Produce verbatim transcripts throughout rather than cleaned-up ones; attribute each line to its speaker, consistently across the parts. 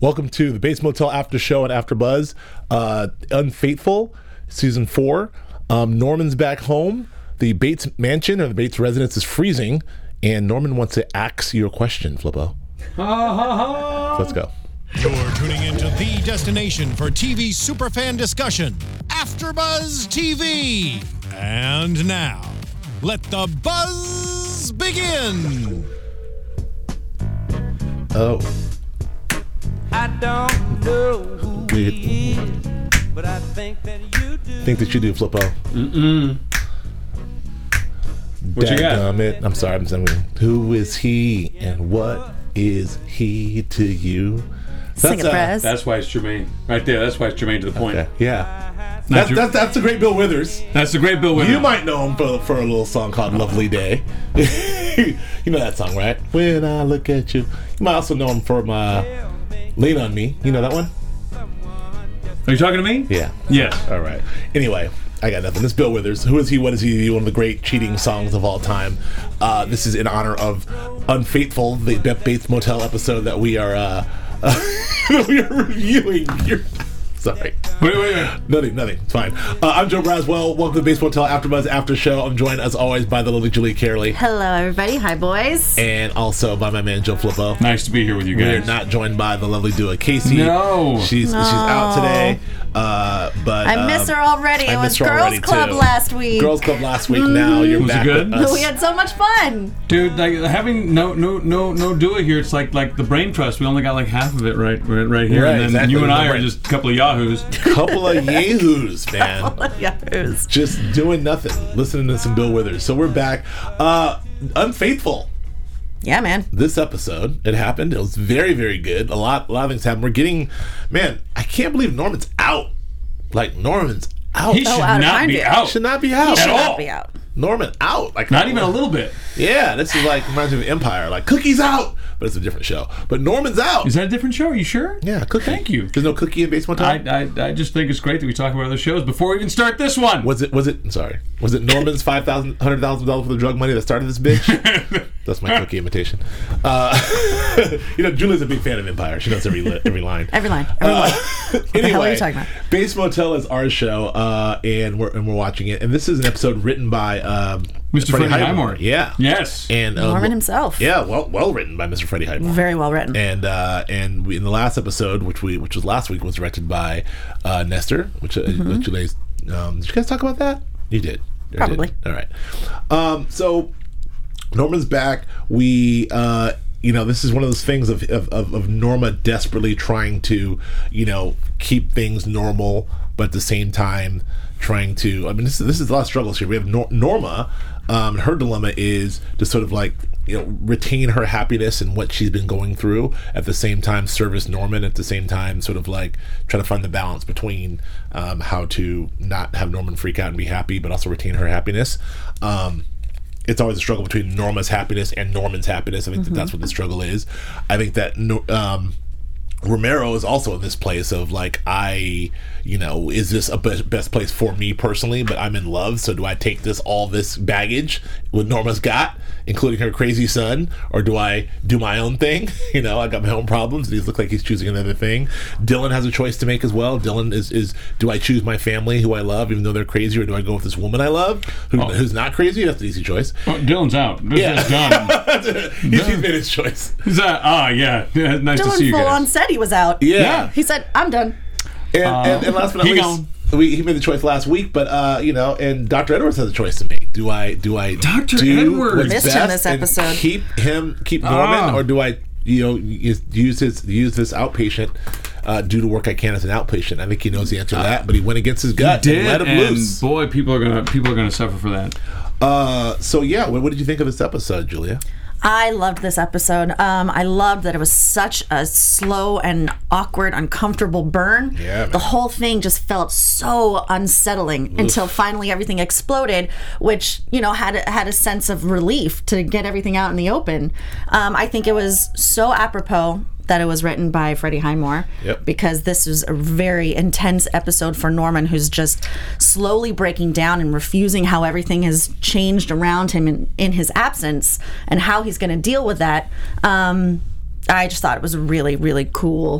Speaker 1: Welcome to the Bates Motel After Show and After Buzz. Uh, Unfaithful, season four. Um, Norman's back home. The Bates mansion or the Bates residence is freezing, and Norman wants to ask you a question, Flippo. Let's go.
Speaker 2: You're tuning into the destination for T V superfan discussion, AfterBuzz T V. And now, let the buzz begin.
Speaker 1: Oh.
Speaker 3: I don't know who
Speaker 1: Weird.
Speaker 3: he is, but I think that you do.
Speaker 1: Think that you do, Flippo.
Speaker 4: Mm-mm. What you got?
Speaker 1: Dadgummit. I'm sorry, I'm saying, who is he and what is he to you?
Speaker 5: Sing it,
Speaker 1: uh,
Speaker 5: Prez.
Speaker 4: That's why it's Jermaine. Right there, that's why it's Jermaine to the point.
Speaker 1: Okay. Yeah.
Speaker 4: Not
Speaker 1: That's,
Speaker 4: your-
Speaker 1: that's, that's a great Bill Withers.
Speaker 4: That's the great Bill Withers.
Speaker 1: You might know him for, for a little song called Lovely Day. You know that song, right? When I look at you. You might also know him from uh, Lean on Me. You know that one?
Speaker 4: Are you talking to me?
Speaker 1: Yeah.
Speaker 4: Yes.
Speaker 1: All right. Anyway, I got nothing. This is Bill Withers. Who is he? What is he? One of the great cheating songs of all time. Uh, this is in honor of Unfaithful, the Beth Bates Motel episode that we are uh, uh, that we are reviewing. You're, sorry.
Speaker 4: Wait, wait, wait.
Speaker 1: Nothing, nothing. It's fine. Uh, I'm Joe Braswell. Welcome to the Bates Motel After Buzz After Show. I'm joined, as always, by the lovely Julie Carely.
Speaker 5: Hello, everybody. Hi, boys.
Speaker 1: And also by my man, Joe Flippo.
Speaker 4: Nice to be here with you
Speaker 1: We're
Speaker 4: guys.
Speaker 1: not joined by the lovely Dua Casey.
Speaker 4: No.
Speaker 1: She's
Speaker 5: No.
Speaker 1: she's out today. Uh, but
Speaker 5: I miss
Speaker 1: um,
Speaker 5: her already.
Speaker 1: I
Speaker 5: It
Speaker 1: miss
Speaker 5: was
Speaker 1: her
Speaker 5: Girls
Speaker 1: already,
Speaker 5: Club
Speaker 1: too.
Speaker 5: last week.
Speaker 1: Girls Club last week. Now you're
Speaker 4: Was it
Speaker 1: back
Speaker 4: good?
Speaker 1: with us.
Speaker 5: We had so much fun.
Speaker 4: Dude, like having no no no no Dua here, it's like like the brain trust. We only got like half of it right right, right here,
Speaker 1: Right,
Speaker 4: and then
Speaker 1: exactly.
Speaker 4: you and I
Speaker 1: No
Speaker 4: are
Speaker 1: brain.
Speaker 4: just a couple of yahoos.
Speaker 1: Couple of yahoos, man.
Speaker 5: Yahoos.
Speaker 1: Just doing nothing, listening to some Bill Withers. So we're back. Uh, Unfaithful.
Speaker 5: Yeah, man.
Speaker 1: This episode, it happened. It was very, very good. A lot, a lot of things happened. We're getting, man. I can't believe Norman's out. Like Norman's out.
Speaker 4: He should
Speaker 5: out of
Speaker 4: not be
Speaker 5: Pineview.
Speaker 4: out.
Speaker 1: should not be out
Speaker 5: Should
Speaker 4: all.
Speaker 5: not be out.
Speaker 1: Norman out. Like
Speaker 4: Not even a little bit.
Speaker 1: Yeah, this is like reminds me of Empire. Like Cookie's out, but it's a different show. But Norman's out.
Speaker 4: Is that a different show? Are you sure?
Speaker 1: Yeah, Cookie.
Speaker 4: Thank you.
Speaker 1: There's no Cookie in Basement
Speaker 4: I,
Speaker 1: Time.
Speaker 4: I I just think it's great that we talk about other shows before we even start this one.
Speaker 1: Was it? Was it? Sorry. Was it Norman's five thousand, hundred thousand dollars for the drug money that started this bitch? That's my Cookie imitation. Uh, you know, Julie's a big fan of Empire. She knows every li- every line.
Speaker 5: Every line. Every line.
Speaker 1: What
Speaker 5: the hell are you talking about?
Speaker 1: Bates Motel is our show, uh, and we're and we're watching it. And this is an episode written by um,
Speaker 4: Mister Freddie Highmore.
Speaker 1: Yeah.
Speaker 4: Yes.
Speaker 1: And uh,
Speaker 5: Norman himself.
Speaker 1: Yeah, well, well written by Mister Freddie Highmore.
Speaker 5: Very well written.
Speaker 1: And uh, and we, in the last episode, which we which was last week, was directed by uh, Nestor. Which uh,
Speaker 5: Mm-hmm.
Speaker 1: Julie's. Um, did you guys talk about that? You did. You
Speaker 5: Probably.
Speaker 1: did. All right. Um, so Norman's back. We. Uh, you know, this is one of those things of, of, of, of Norma desperately trying to, you know, keep things normal, but at the same time trying to. I mean, this is this is a lot of struggles here. We have Nor- Norma. Um, her dilemma is to sort of like, you know, retain her happiness and what she's been going through, at the same time service Norman, at the same time sort of like try to find the balance between um, how to not have Norman freak out and be happy, but also retain her happiness. Um, it's always a struggle between Norma's happiness and Norman's happiness. I think that that's what the struggle is. I think that no- um, Romero is also in this place of like, I, you know, is this a be- best place for me personally? But I'm in love, so do I take this all this baggage what Norma's got, including her crazy son, or do I do my own thing? You know, I got my own problems. These look like he's choosing another thing. Dylan has a choice to make as well. Dylan is is do I choose my family, who I love, even though they're crazy, or do I go with this woman I love, who,
Speaker 4: Oh.
Speaker 1: who's not crazy? That's an easy choice.
Speaker 4: Oh, Dylan's out. This
Speaker 1: Yeah.
Speaker 4: is done.
Speaker 1: he's, he's made his choice.
Speaker 4: Is that? Ah, yeah. Yeah, nice to see
Speaker 5: Dylan
Speaker 4: you
Speaker 5: full
Speaker 4: guys.
Speaker 5: on said he was out.
Speaker 1: Yeah.
Speaker 5: He said, I'm done.
Speaker 1: And, and, and last but not
Speaker 4: he
Speaker 1: least,
Speaker 4: gone.
Speaker 1: we, he made the choice last week, but uh, you know, and Doctor Edwards has a choice to make. Do I do I
Speaker 4: Doctor
Speaker 1: do
Speaker 4: Edwards.
Speaker 1: what's
Speaker 5: Missed him
Speaker 1: best
Speaker 5: this
Speaker 1: and
Speaker 5: episode.
Speaker 1: keep him keep Norman,
Speaker 4: Ah.
Speaker 1: or do I you know use use his use this outpatient uh, do the work I can as an outpatient? I think he knows the answer to that, but he went against his gut
Speaker 4: Did
Speaker 1: and let him
Speaker 4: and
Speaker 1: loose.
Speaker 4: boy, people are gonna people are gonna suffer for that.
Speaker 1: Uh, so yeah, what, what did you think of this episode, Julia?
Speaker 5: I loved this episode. Um, I loved that it was such a slow and awkward, uncomfortable burn.
Speaker 1: Yeah, man.
Speaker 5: The whole thing just felt so unsettling until finally everything exploded, which, you know, had a, had a sense of relief to get everything out in the open. Um, I think it was so apropos that it was written by Freddie Highmore,
Speaker 1: Yep.
Speaker 5: because this was a very intense episode for Norman, who's just slowly breaking down and refusing how everything has changed around him in, in his absence and how he's going to deal with that. Um, I just thought it was a really, really cool,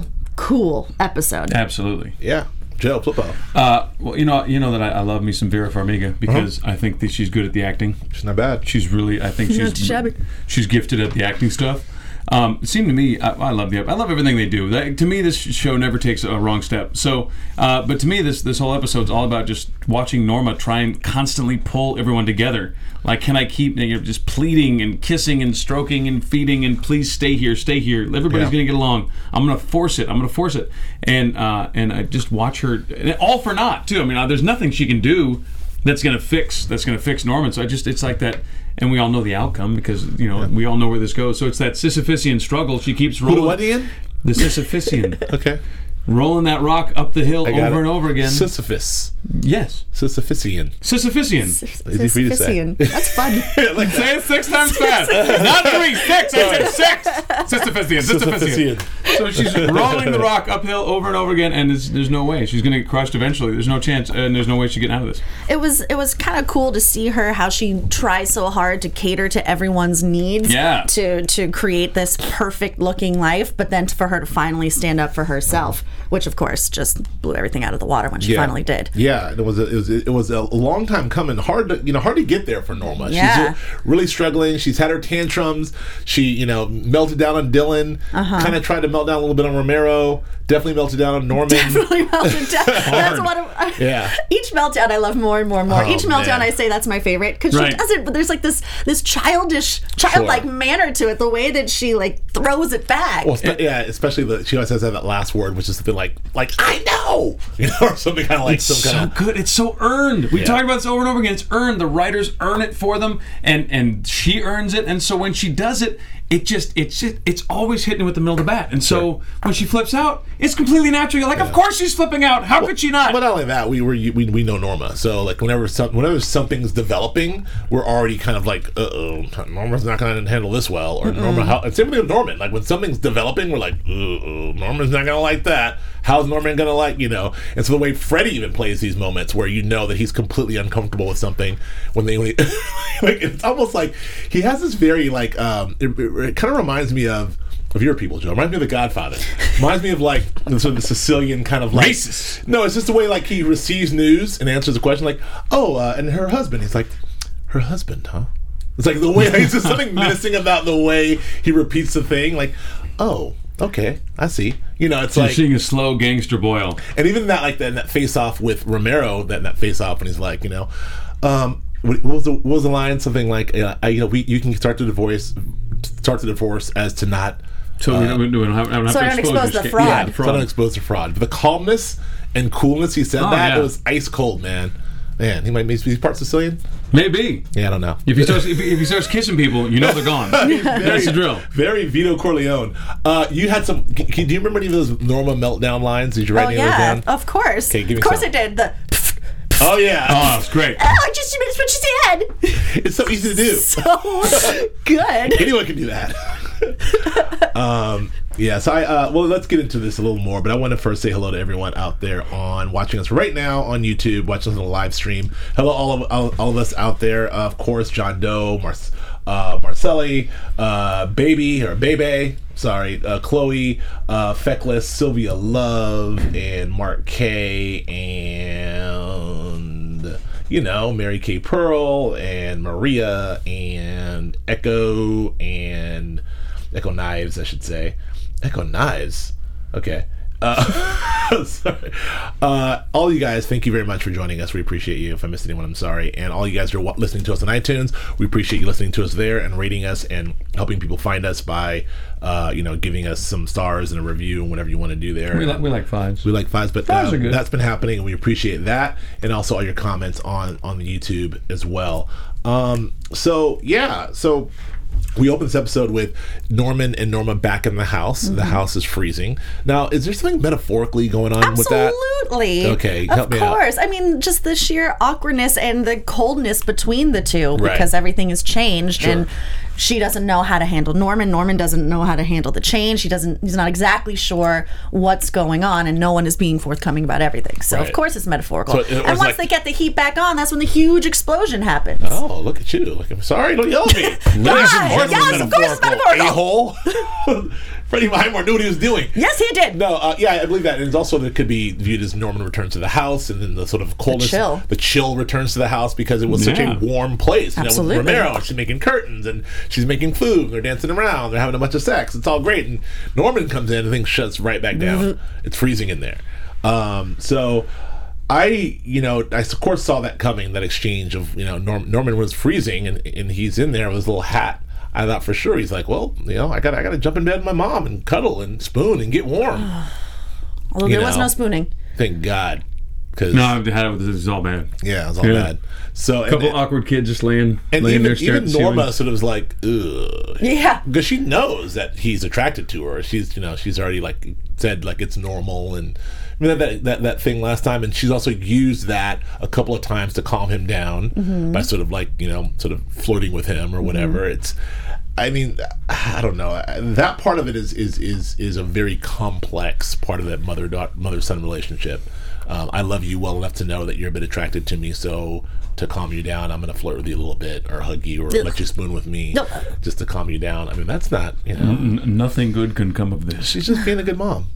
Speaker 5: cool episode.
Speaker 4: Absolutely.
Speaker 1: Yeah. Joe, Flippo.
Speaker 4: Uh, well, you know, you know that I, I love me some Vera Farmiga because uh-huh. I think that she's good at the acting.
Speaker 1: She's not bad.
Speaker 4: She's really, I think
Speaker 5: Not
Speaker 4: she's
Speaker 5: shabby.
Speaker 4: she's gifted at the acting stuff. Um, it seemed to me, I, I love the, I love everything they do. That, to me, this show never takes a wrong step. So, uh, but to me, this this whole episode's all about just watching Norma try and constantly pull everyone together. Like, can I keep, you know, just pleading and kissing and stroking and feeding and please stay here, stay here. Everybody's
Speaker 1: Yeah.
Speaker 4: gonna get along. I'm gonna force it. I'm gonna force it. And uh, and I just watch her, and all for naught too. I mean, uh, there's nothing she can do that's gonna fix that's gonna fix Norman. So I just, it's like that. And we all know the outcome because, you know, we all know where this goes. So it's that Sisyphusian struggle. She keeps rolling.
Speaker 1: Who the what, Ian?
Speaker 4: The Sisyphusian.
Speaker 1: Okay.
Speaker 4: Rolling that rock up the hill
Speaker 1: I got
Speaker 4: over
Speaker 1: it.
Speaker 4: and over again.
Speaker 1: Sisyphus.
Speaker 4: Yes.
Speaker 1: Sisyphusian.
Speaker 4: Sisyphusian.
Speaker 1: Easy for you to say.
Speaker 5: Sisyphusian. That's fun.
Speaker 1: like
Speaker 4: Say it six times fast. Not three, six. I said six. Sisyphusian. Sisyphusian.
Speaker 1: Sisyphusian.
Speaker 4: So she's rolling the rock uphill over and over again, and there's, there's no way. She's going to get crushed eventually. There's no chance, and there's no way she's getting out of this.
Speaker 5: It was it was kind of cool to see her, how she tries so hard to cater to everyone's needs,
Speaker 4: Yeah.
Speaker 5: to to create this perfect looking life, but then for her to finally stand up for herself, which of course just blew everything out of the water when she
Speaker 1: Yeah.
Speaker 5: finally did.
Speaker 1: Yeah, it was a, it was it was a long time coming. Hard to you know hard to get there for Norma.
Speaker 5: Yeah.
Speaker 1: She's really struggling. She's had her tantrums. She you know melted down on Dylan.
Speaker 5: Uh-huh.
Speaker 1: Kind of tried to melt down a little bit on Romero. Definitely melted down on Norman.
Speaker 5: Definitely melted down. That's one of
Speaker 1: Yeah.
Speaker 5: Each meltdown I love more and more and more.
Speaker 1: Oh,
Speaker 5: Each meltdown
Speaker 1: man.
Speaker 5: I say that's my favorite because
Speaker 4: Right.
Speaker 5: she does it, but there's like this this childish, childlike
Speaker 1: Sure.
Speaker 5: manner to it. The way that she like throws it back.
Speaker 1: Well, spe- yeah, especially the she always has that last word, which is something like like I know, you know, or something kind of like
Speaker 4: It's
Speaker 1: some
Speaker 4: so
Speaker 1: kind of.
Speaker 4: good. It's so earned. We
Speaker 1: Yeah.
Speaker 4: talk about this over and over again. It's earned. The writers earn it for them, and and she earns it. And so when she does it, it just it's just, it's always hitting with the middle of the bat. And so when she flips out, it's completely natural. You're like, of course she's flipping out. How could she not?
Speaker 1: But not only that, we were we, we know Norma, so like whenever some, whenever something's developing, we're already kind of like, uh oh, Norma's not going to handle this well, or Norma. How, and same thing with Norman. Like when something's developing, we're like, uh oh, Norman's not going to like that. How's Norman going to like you know? And so the way Freddie even plays these moments where you know that he's completely uncomfortable with something when they like it's almost like he has this very like um it, it, it kind of reminds me of. Of your people, Joe. Reminds me of The Godfather. Reminds me of like sort of the Sicilian kind of like
Speaker 4: Racist.
Speaker 1: No, it's just the way like he receives news and answers a question like, oh, uh, and her husband. He's like, her husband, huh? It's like the way like, it's just something menacing about the way he repeats the thing. Like, oh, okay, I see. You know, it's
Speaker 4: She's
Speaker 1: like,
Speaker 4: seeing a slow gangster boil.
Speaker 1: and even that like that, that face off with Romero, that that face off when he's like, you know, um, what what was the what was the line? Something like, uh, I, you know, we you can start the divorce, start the divorce as to not.
Speaker 4: So we don't, we don't have, don't have
Speaker 5: So
Speaker 4: to
Speaker 5: I don't
Speaker 4: expose,
Speaker 5: expose
Speaker 4: your
Speaker 5: the
Speaker 4: sca-
Speaker 5: fraud.
Speaker 4: Yeah,
Speaker 1: Yeah,
Speaker 4: fraud.
Speaker 1: so I don't expose the fraud. But the calmness and coolness he said
Speaker 4: Oh,
Speaker 1: that
Speaker 4: yeah.
Speaker 1: it was ice cold, man. Man, he might be he's part Sicilian.
Speaker 4: Maybe.
Speaker 1: Yeah, I don't know.
Speaker 4: If he starts if he, if he starts kissing people, you know they're gone. That's the drill.
Speaker 1: Very Vito Corleone. Uh, you had some. Can, can- do you remember any of those Norma meltdown lines? Did you write
Speaker 5: Oh
Speaker 1: any
Speaker 5: yeah,
Speaker 1: of those down?
Speaker 5: of course.
Speaker 1: Okay, give me
Speaker 5: of course
Speaker 1: some.
Speaker 5: I did. The
Speaker 1: Oh yeah,
Speaker 4: Oh, it's great.
Speaker 5: oh, just it's what she said.
Speaker 1: it's so easy to do.
Speaker 5: So good.
Speaker 1: Anyone can do that. um, yeah, so I uh, well, let's get into this a little more. But I want to first say hello to everyone out there on watching us right now on YouTube, watching us on the live stream. Hello, all of all, all of us out there. Uh, of course, John Doe, Mar- uh, Marcelli, uh, Baby or Bebe. Sorry, uh, Chloe, uh, Feckless, Sylvia Love, and Mark K, and you know Mary Kay Pearl, and Maria, and Echo, and Echo Knives, I should say. Echo Knives. Okay. Uh, sorry. Uh, all you guys, thank you very much for joining us. We appreciate you. If I missed anyone, I'm sorry. And all you guys who are wa- listening to us on iTunes, we appreciate you listening to us there and rating us and helping people find us by, uh, you know, giving us some stars and a review and whatever you want to do there.
Speaker 4: We like we like fives.
Speaker 1: We like fives, but
Speaker 4: Fives
Speaker 1: uh,
Speaker 4: are good.
Speaker 1: that's been happening, and we appreciate that, and also all your comments on on the YouTube as well. Um, so yeah, so we open this episode with Norman and Norma back in the house.
Speaker 5: Mm-hmm.
Speaker 1: The house is freezing. Now, is there something metaphorically going on with that?
Speaker 5: Absolutely.
Speaker 1: Okay,
Speaker 5: of
Speaker 1: help me out.
Speaker 5: course. I mean, just the sheer awkwardness and the coldness between the two
Speaker 1: Right.
Speaker 5: because everything has changed
Speaker 1: Sure.
Speaker 5: and she doesn't know how to handle Norman. Norman doesn't know how to handle the change. He doesn't. He's not exactly sure what's going on, and no one is being forthcoming about everything. So
Speaker 1: Right.
Speaker 5: of course it's metaphorical.
Speaker 1: So it was
Speaker 5: and once
Speaker 1: like-
Speaker 5: they get the heat back on, that's when the huge explosion happens.
Speaker 1: Oh, look at you! Like, I'm sorry, don't yell at me.
Speaker 5: Yeah, yes, of course it's metaphorical.
Speaker 1: A-hole. Freddie Highmore knew what he was doing.
Speaker 5: Yes, he did.
Speaker 1: No, uh, yeah, I believe that. And it's also it could be viewed as Norman returns to the house, and then the sort of coldness,
Speaker 5: The chill.
Speaker 1: the chill returns to the house because it was such
Speaker 4: Yeah.
Speaker 1: a warm place. You
Speaker 5: Absolutely.
Speaker 1: know, with Romero, she's making curtains and she's making food. And they're dancing around. They're having a bunch of sex. It's all great. And Norman comes in and things shuts right back down. It's freezing in there. Um, so. I, you know, I of course saw that coming, that exchange of, you know, Norm, Norman was freezing and, and he's in there with his little hat. I thought for sure he's like, well, you know, I got I got to jump in bed with my mom and cuddle and spoon and get warm.
Speaker 5: Although
Speaker 1: You
Speaker 5: there was
Speaker 1: know.
Speaker 5: no spooning.
Speaker 1: Thank God. Cause,
Speaker 4: No, I've had it. This is all bad.
Speaker 1: yeah, it was all
Speaker 4: Yeah.
Speaker 1: bad. So,
Speaker 4: A
Speaker 1: and,
Speaker 4: couple
Speaker 1: and,
Speaker 4: awkward kids just laying,
Speaker 1: and
Speaker 4: laying
Speaker 1: even,
Speaker 4: there staring
Speaker 1: even
Speaker 4: at the ceiling.
Speaker 1: Norma sort of was like, ugh.
Speaker 5: Yeah.
Speaker 1: Because she knows that he's attracted to her. She's, you know, she's already like said like it's normal and I mean that that that thing last time, and she's also used that a couple of times to calm him down
Speaker 5: Mm-hmm.
Speaker 1: by sort of like you know sort of flirting with him or whatever.
Speaker 5: Mm-hmm.
Speaker 1: It's, I mean, I don't know. That part of it is is is is a very complex part of that mother mother son relationship. Um, I love you well enough to know that you're a bit attracted to me, so to calm you down, I'm going to flirt with you a little bit, or hug you, or
Speaker 5: Ugh.
Speaker 1: let you spoon with me,
Speaker 5: No.
Speaker 1: just to calm you down. I mean, that's not, you know,
Speaker 4: N- nothing good can come of this.
Speaker 1: she's just being a good mom.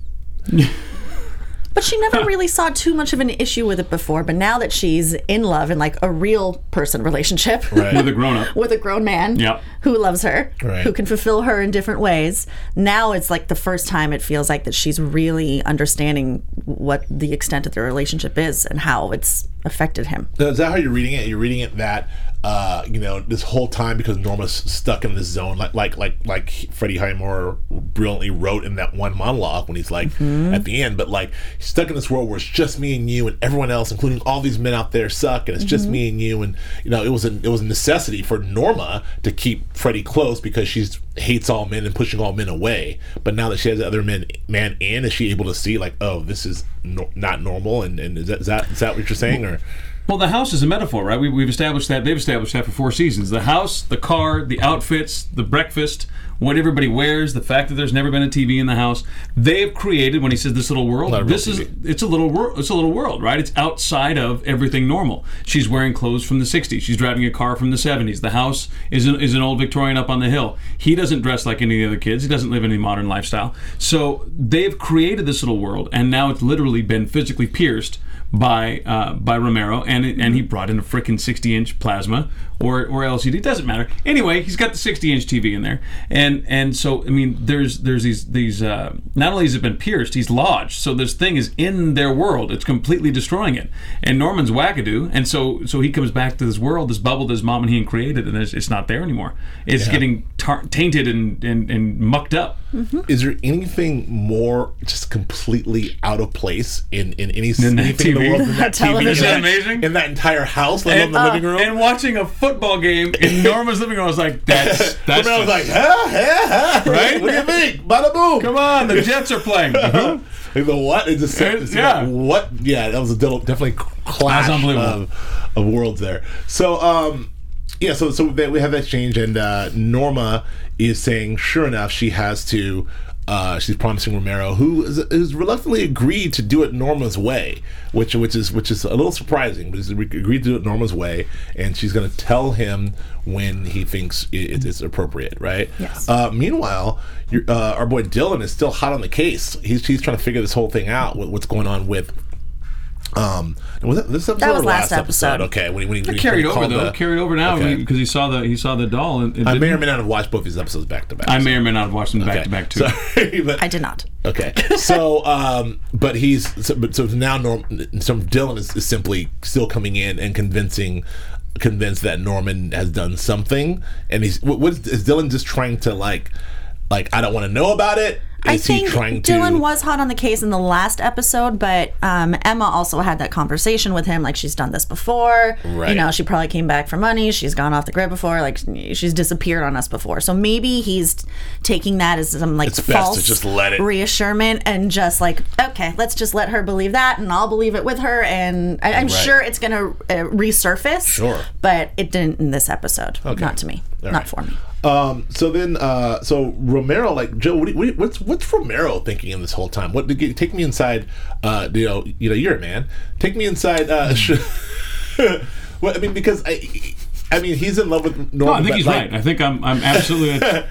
Speaker 5: But she never really saw too much of an issue with it before. But now that she's in love in like a real person relationship
Speaker 1: Right.
Speaker 4: With a grown up.
Speaker 5: with a grown man
Speaker 4: Yep.
Speaker 5: who loves her,
Speaker 1: Right.
Speaker 5: who can fulfill her in different ways, now it's like the first time it feels like that she's really understanding what the extent of their relationship is and how it's affected him.
Speaker 1: Now, is that how you're reading it? You're reading it that uh, you know this whole time because Norma's stuck in this zone, like like like like Freddie Highmore brilliantly wrote in that one monologue when he's like at the end, but like he's stuck in this world where it's just me and you, and everyone else, including all these men out there, suck, and it's just me and you, and you know it was a it was a necessity for Norma to keep Freddie close because she's hates all men and pushing all men away. But now that she has the other men man in, is she able to see like, oh, this is no, not normal, and, and is that is that is that what you're saying, or?
Speaker 4: Well, the house is a metaphor, right? We, we've established that. They've established that for four seasons. The house, the car, the outfits, the breakfast, what everybody wears, the fact that there's never been a T V in the house. They have created, when he says this little world,
Speaker 1: Not a real
Speaker 4: this is
Speaker 1: T V.
Speaker 4: it's a little world. It's a little world, right? It's outside of everything normal. She's wearing clothes from the sixties. She's driving a car from the seventies. The house is an, is an old Victorian up on the hill. He doesn't dress like any of the other kids. He doesn't live any modern lifestyle. So they've created this little world, and now it's literally been physically pierced by uh, by Romero, and it, and he brought in a freaking sixty inch plasma or or L C D. It doesn't matter. Anyway, he's got the sixty inch T V in there, and and so I mean, there's there's these these uh, not only has it been pierced, he's lodged. So this thing is in their world. It's completely destroying it. And Norman's wackadoo, and so so he comes back to this world, this bubble that his mom and he created, and it's, it's not there anymore. It's
Speaker 1: Yeah.
Speaker 4: getting tar- tainted and, and and mucked up.
Speaker 1: Is there anything more just completely out of place in, in any
Speaker 4: In that
Speaker 1: anything in the
Speaker 4: T V?
Speaker 1: world than that T V?
Speaker 5: Television.
Speaker 1: In
Speaker 4: Isn't that
Speaker 1: that-
Speaker 4: amazing?
Speaker 1: In that entire house, let alone
Speaker 4: And,
Speaker 1: the
Speaker 4: uh,
Speaker 1: living room?
Speaker 4: and watching a football game in Norma's living room, I was like, that's that's
Speaker 1: Romero was
Speaker 4: just-
Speaker 1: like, huh, huh, huh.
Speaker 4: Right?
Speaker 1: What do you think? Bada boom.
Speaker 4: come on, the Jets are playing.
Speaker 1: Like, the what? It just
Speaker 4: Uh,
Speaker 1: it's
Speaker 4: yeah.
Speaker 1: like, what? Yeah, that was a del- definitely clash
Speaker 4: That's unbelievable.
Speaker 1: of, of worlds there. So, um, yeah, so so they, we have that exchange, and uh, Norma is saying, sure enough, she has to. Uh, she's promising Romero, who is, is reluctantly agreed to do it Norma's way, which which is which is a little surprising, but he's agreed to do it Norma's way, and she's going to tell him when he thinks it, it's appropriate, right?
Speaker 5: Yes.
Speaker 1: Uh, meanwhile, your, uh, our boy Dylan is still hot on the case. He's he's trying to figure this whole thing out. What, what's going on with? Um, was that this episode
Speaker 5: That was
Speaker 1: or
Speaker 5: last episode.
Speaker 1: Okay, when he, when he, when he
Speaker 4: carried
Speaker 1: when he
Speaker 4: over
Speaker 1: called
Speaker 4: though,
Speaker 1: the-
Speaker 4: carried over now
Speaker 1: Okay.
Speaker 4: because he saw the he saw the doll. And, and
Speaker 1: I may
Speaker 4: didn't-
Speaker 1: or may not have watched both these episodes back to back.
Speaker 4: I
Speaker 1: so-
Speaker 4: may or may not have watched them back
Speaker 1: okay.
Speaker 4: to back too.
Speaker 1: Sorry, but,
Speaker 5: I did not.
Speaker 1: Okay, so um, but he's so, but so now Norm, so Dylan is, is simply still coming in and convincing, convinced that Norman has done something, and he's what, what is, is Dylan just trying to like, like I don't want to know about it.
Speaker 5: I
Speaker 1: Is he
Speaker 5: think
Speaker 1: trying to?
Speaker 5: Dylan was hot on the case in the last episode, but um, Emma also had that conversation with him. Like, she's done this before.
Speaker 1: Right.
Speaker 5: You know, she probably came back for money. She's gone off the grid before. Like, she's disappeared on us before. So maybe he's taking that as some like
Speaker 1: It's best to
Speaker 5: false
Speaker 1: just let it-
Speaker 5: reassurance and just like, okay, let's just let her believe that, and I'll believe it with her. And I, I'm
Speaker 1: Right.
Speaker 5: sure it's going to uh, resurface.
Speaker 1: Sure.
Speaker 5: But it didn't in this episode.
Speaker 1: Okay.
Speaker 5: Not to me.
Speaker 1: All
Speaker 5: Not
Speaker 1: right.
Speaker 5: for me.
Speaker 1: Um, so then, uh, so Romero, like Joe, what, do you- what, do you- what's what's Romero thinking in this whole time? What did you, take me inside? Uh, you know, you know, you're a man. Take me inside. Uh, well, I mean, because I, I mean, he's in love with Norman.
Speaker 4: No, I think
Speaker 1: but,
Speaker 4: he's
Speaker 1: like,
Speaker 4: right. I think I'm I'm absolutely.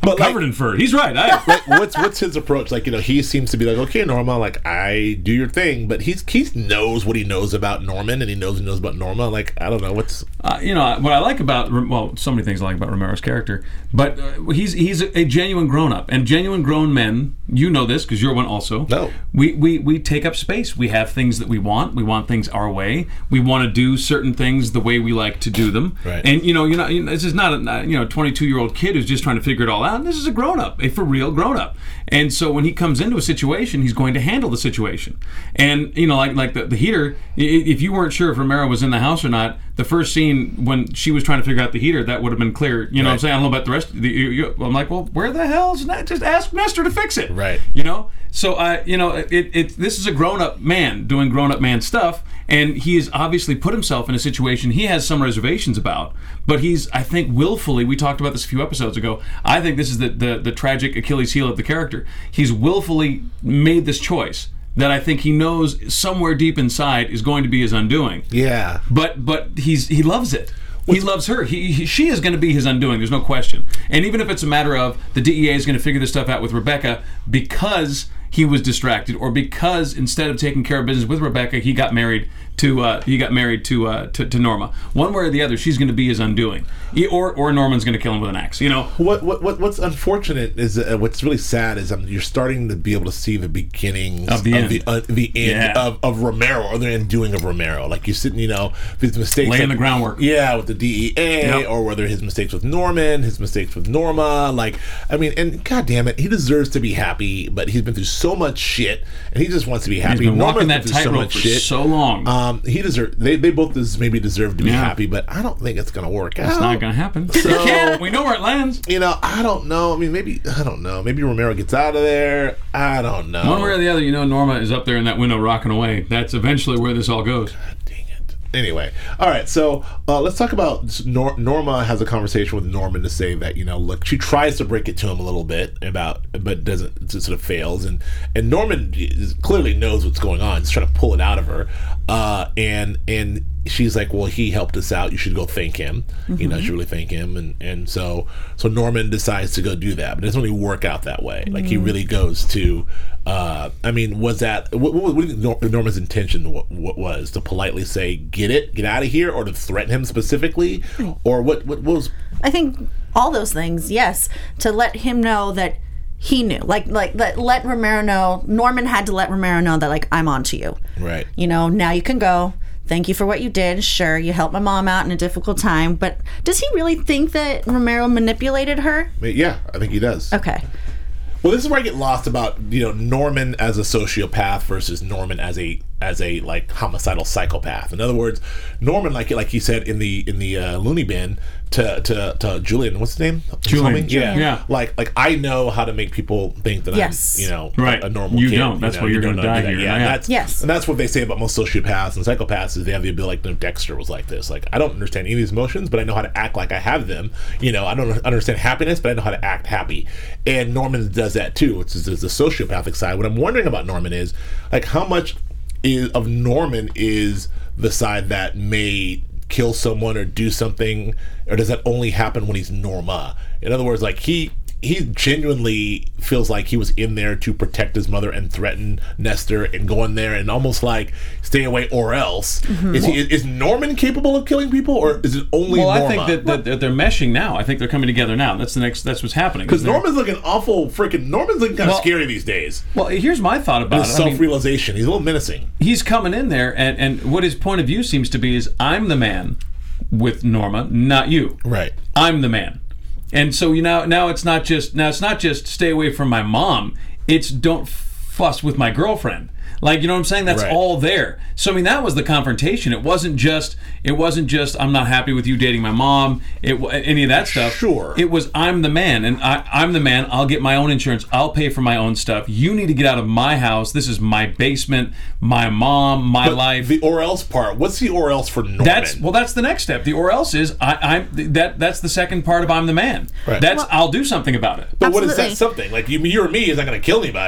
Speaker 1: But
Speaker 4: covered
Speaker 1: like,
Speaker 4: in fur. He's right. I,
Speaker 1: like, what's what's his approach? Like, you know, he seems to be like, okay, Norma, like, I do your thing, but he's he knows what he knows about Norman, and he knows he knows about Norma. Like, I don't know what's.
Speaker 4: Uh, you know what I like about well, so many things I like about Romero's character, but uh, he's he's a, a genuine grown up, and genuine grown men. You know this because you're one also.
Speaker 1: No,
Speaker 4: we, we we take up space. We have things that we want. We want things our way. We want to do certain things the way we like to do them.
Speaker 1: Right.
Speaker 4: And you know, you know, you know this is not a you know twenty-two year old kid who's just trying to figure it all out. This is a grown up, a for real grown up. And so when he comes into a situation, he's going to handle the situation. And you know, like like the, the heater. If you weren't sure if Romero was in the house or not, the first scene when she was trying to figure out the heater, that would have been clear. You know
Speaker 1: right.
Speaker 4: what I'm saying? I don't know about the rest. The, you, you, I'm like, well, where the hell's that? Just ask Nestor to fix it.
Speaker 1: Right.
Speaker 4: You know. So I, uh, you know, it, it. This is a grown-up man doing grown-up man stuff, and he has obviously put himself in a situation he has some reservations about. But he's, I think, willfully. We talked about this a few episodes ago. I think this is the the, the tragic Achilles heel of the character. He's willfully made this choice that I think he knows somewhere deep inside is going to be his undoing.
Speaker 1: Yeah.
Speaker 4: But but he's he loves it. He loves her. He, he she is going to be his undoing. There's no question. And even if it's a matter of the D E A is going to figure this stuff out with Rebecca because he was distracted, or because instead of taking care of business with Rebecca, he got married to uh, he got married to, uh, to to Norma. One way or the other, she's going to be his undoing, he, or or Norman's going to kill him with an axe. You know
Speaker 1: what what, what what's unfortunate is uh, what's really sad is um, you're starting to be able to see the beginnings
Speaker 4: of the
Speaker 1: of
Speaker 4: end,
Speaker 1: the, uh, the end
Speaker 4: yeah.
Speaker 1: of, of Romero, or the undoing of Romero. Like you're sitting, you know, his mistakes,
Speaker 4: laying
Speaker 1: like,
Speaker 4: the groundwork.
Speaker 1: Yeah, with the D E A,
Speaker 4: Yep.
Speaker 1: or whether his mistakes with Norman, his mistakes with Norma. Like, I mean, and God damn it, he deserves to be happy, but he's been through so much shit, and he just wants to be happy.
Speaker 4: He's been
Speaker 1: Norma's
Speaker 4: walking
Speaker 1: been
Speaker 4: that
Speaker 1: through so
Speaker 4: tightrope
Speaker 1: much
Speaker 4: for
Speaker 1: shit.
Speaker 4: so long.
Speaker 1: Um, he deserves. They they both des- maybe deserve to be
Speaker 4: Yeah.
Speaker 1: happy, but I don't think it's gonna work out.
Speaker 4: It's not going to happen.
Speaker 1: So-
Speaker 4: It can't. We know where it lands.
Speaker 1: You know, I don't know. I mean, maybe I don't know. Maybe Romero gets out of there. I don't know.
Speaker 4: One way or the other, you know, Norma is up there in that window rocking away. That's eventually where this all goes.
Speaker 1: God dang it. Anyway, all right. So uh, let's talk about Nor- Norma has a conversation with Norman to say that, you know, look, she tries to break it to him a little bit about, but doesn't, sort of fails, and and Norman is, clearly knows what's going on. He's trying to pull it out of her, uh, and and. She's like, well, he helped us out. You should go thank him. Mm-hmm. You know, you should really thank him. And and so so Norman decides to go do that, but it doesn't really work out that way. Mm-hmm. Like he really goes to. Uh, I mean, was that what, what, what do you think Norman's intention? What, what was to politely say, "Get it, get out of here," or to threaten him specifically, or what? What, what was?
Speaker 5: I think all those things. Yes, to let him know that he knew, like like let, let Romero know. Norman had to let Romero know that, like, I'm on to you.
Speaker 1: Right.
Speaker 5: You know, now you can go. Thank you for what you did. Sure, you helped my mom out in a difficult time, but does he really think that Romero manipulated her?
Speaker 1: Yeah, I think he does.
Speaker 5: Okay.
Speaker 1: Well, this is where I get lost about, you know, Norman as a sociopath versus Norman as a as a like homicidal psychopath. In other words, Norman, like like he said in the in the uh, loony bin to, to to Julian, what's his name?
Speaker 4: Julian.
Speaker 1: Yeah.
Speaker 4: Yeah.
Speaker 1: Like like I know how to make people think that
Speaker 5: Yes.
Speaker 1: I'm, you know,
Speaker 4: Right.
Speaker 1: a, a normal
Speaker 4: You
Speaker 1: kid.
Speaker 4: don't. That's
Speaker 1: know,
Speaker 4: why
Speaker 1: you
Speaker 4: you're
Speaker 1: don't
Speaker 4: gonna
Speaker 1: know
Speaker 4: die
Speaker 1: that.
Speaker 4: here.
Speaker 1: Yeah.
Speaker 4: Yeah.
Speaker 1: That's,
Speaker 5: Yes.
Speaker 1: And that's what they say about most sociopaths and psychopaths is they have the ability, like, no, Dexter was like this. Like, I don't understand any of these emotions, but I know how to act like I have them. You know, I don't understand happiness, but I know how to act happy. And Norman does that too. It's, it's the sociopathic side. What I'm wondering about Norman is, like, how much is, of Norman is the side that may kill someone or do something, or does that only happen when he's Norma? In other words, like, he he genuinely feels like he was in there to protect his mother and threaten Nestor and go in there and almost like stay away or else. Mm-hmm. Is, he, is Norman capable of killing people, or is it only
Speaker 4: well,
Speaker 1: Norma?
Speaker 4: I think that, that, that they're meshing now. I think they're coming together now. That's the next. That's what's happening.
Speaker 1: Because Norman's looking awful freaking... Norman's looking kind of
Speaker 4: Well,
Speaker 1: scary these days.
Speaker 4: Well, here's my thought about
Speaker 1: His
Speaker 4: it. I mean,
Speaker 1: self-realization. He's a little menacing.
Speaker 4: he's coming in there, and, and what his point of view seems to be is, I'm the man with Norma, not you.
Speaker 1: Right.
Speaker 4: I'm the man. And so you know now it's not just now it's not just stay away from my mom. It's don't fuss with my girlfriend. Like, you know what I'm saying? That's
Speaker 1: Right.
Speaker 4: all there. So I mean, that was the confrontation. It wasn't just it wasn't just I'm not happy with you dating my mom. It wa- any of that stuff.
Speaker 1: Sure.
Speaker 4: It was I'm the man, and I, I'm the man. I'll get my own insurance. I'll pay for my own stuff. You need to get out of my house. This is my basement, my mom, my
Speaker 1: But
Speaker 4: life.
Speaker 1: the or else part, what's the or else for Norman?
Speaker 4: That's well. That's the next step. The or else is I, I'm that. That's the second part of I'm the man.
Speaker 1: Right.
Speaker 4: That's
Speaker 5: Well-
Speaker 4: I'll do something about it.
Speaker 1: But what is that
Speaker 5: Absolutely.
Speaker 1: something? Like, you, you or me is not going to kill anybody.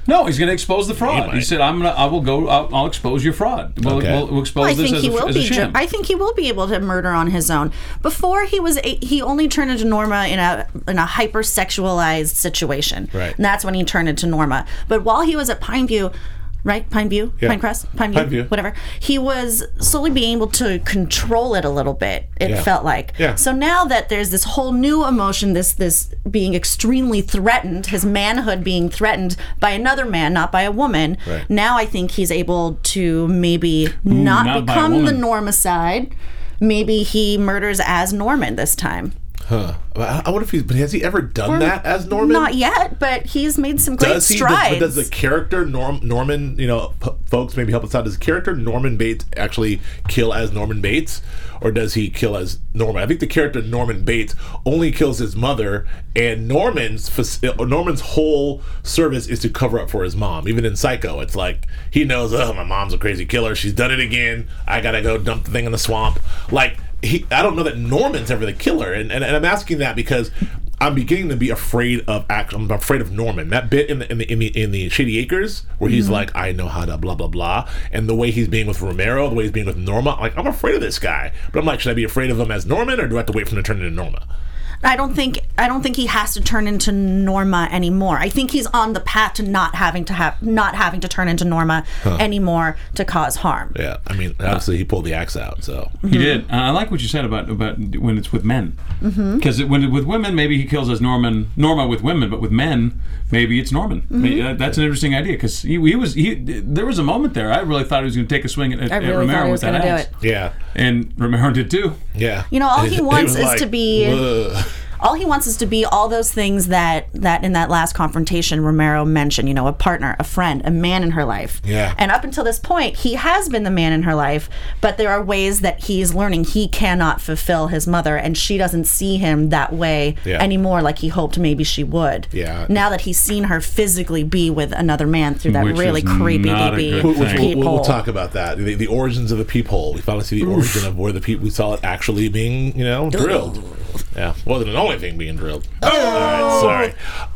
Speaker 4: No, he's going to expose the fraud.
Speaker 1: He
Speaker 4: He,
Speaker 1: might.
Speaker 4: said, "I'm gonna, I will go. I'll, I'll expose your fraud. We'll,
Speaker 1: Okay.
Speaker 4: we'll, we'll expose
Speaker 5: Well, I
Speaker 4: this
Speaker 5: think
Speaker 4: as
Speaker 5: he
Speaker 4: a,
Speaker 5: will
Speaker 4: as a
Speaker 5: be. ju-
Speaker 4: sham."
Speaker 5: I think he will be able to murder on his own. Before he was, a, he only turned into Norma in a in a hyper sexualized situation.
Speaker 1: Right.
Speaker 5: And that's when he turned into Norma. But while he was at Pineview, right, Pineview,
Speaker 1: Yeah.
Speaker 5: Pinecrest, Pineview,
Speaker 1: Pineview.
Speaker 5: whatever, he was slowly being able to control it a little bit. It
Speaker 1: Yeah.
Speaker 5: felt like.
Speaker 1: Yeah.
Speaker 5: So now that there's this whole new emotion, this this being extremely threatened, his manhood being threatened by another man, not by a woman.
Speaker 1: Right.
Speaker 5: Now I think he's able to maybe not,
Speaker 4: not by a
Speaker 5: become the
Speaker 4: woman.
Speaker 5: Norma side. Maybe he murders as Norman this time.
Speaker 1: Huh. I I wonder if he's. But has he ever done that as Norman?
Speaker 5: Not yet, but he's made some great
Speaker 1: Does he? Does,
Speaker 5: strides.
Speaker 1: but does the character Norm, Norman? You know, p- folks, maybe help us out. Does the character Norman Bates actually kill as Norman Bates, or does he kill as Norman? I think the character Norman Bates only kills his mother, and Norman's fac- Norman's whole service is to cover up for his mom. Even in Psycho, it's like he knows, oh, my mom's a crazy killer. She's done it again. I gotta go dump the thing in the swamp. Like. He, I don't know that Norman's ever the killer, and, and and I'm asking that because I'm beginning to be afraid of act. I'm afraid of Norman. That bit in the in the in the, in the Shady Acres where he's
Speaker 5: Mm-hmm.
Speaker 1: like, I know how to blah blah blah, and the way he's being with Romero, the way he's being with Norma, like I'm afraid of this guy. But I'm like, should I be afraid of him as Norman, or do I have to wait for him to turn into Norma?
Speaker 5: I don't think I don't think he has to turn into Norma anymore. I think he's on the path to not having to have not having to turn into Norma anymore to cause harm.
Speaker 1: Yeah, I mean, obviously he pulled the axe out, so
Speaker 4: He did. And I like what you said about about when it's with men. Because
Speaker 5: Mm-hmm.
Speaker 4: when with women, maybe he kills as Norman Norma with women, but with men, maybe it's Norman.
Speaker 5: Mm-hmm.
Speaker 4: Maybe that- that's an interesting idea because he, he was he. There was a moment there. I really thought he was going to take a swing at,
Speaker 5: I
Speaker 4: at
Speaker 5: really
Speaker 4: Romero
Speaker 5: thought he
Speaker 4: with
Speaker 5: was
Speaker 4: that
Speaker 5: going to do
Speaker 4: axe.
Speaker 5: it.
Speaker 1: yeah,
Speaker 4: And Romero did too.
Speaker 1: yeah.
Speaker 5: You know, all he
Speaker 1: It
Speaker 5: wants
Speaker 1: was
Speaker 5: is
Speaker 1: like,
Speaker 5: to be-
Speaker 1: ugh.
Speaker 5: All he wants is to be all those things that that in that last confrontation Romero mentioned, you know, a partner, a friend, a man in her life.
Speaker 1: Yeah.
Speaker 5: And up until this point, he has been the man in her life, but there are ways that he's learning he cannot fulfill his mother, and she doesn't see him that way
Speaker 1: Yeah.
Speaker 5: anymore like he hoped maybe she would.
Speaker 1: Yeah.
Speaker 5: Now that he's seen her physically be with another man through that
Speaker 4: Which
Speaker 5: really
Speaker 4: is
Speaker 5: creepy
Speaker 4: not a
Speaker 5: baby
Speaker 4: good
Speaker 1: Which we'll,
Speaker 4: thing.
Speaker 1: we'll, we'll
Speaker 5: peephole.
Speaker 1: talk about that. The, the origins of the peephole. We finally see the origin of where the peep. We saw it actually being, you know, drilled. Yeah, wasn't the only thing being drilled. Oh, all right, sorry.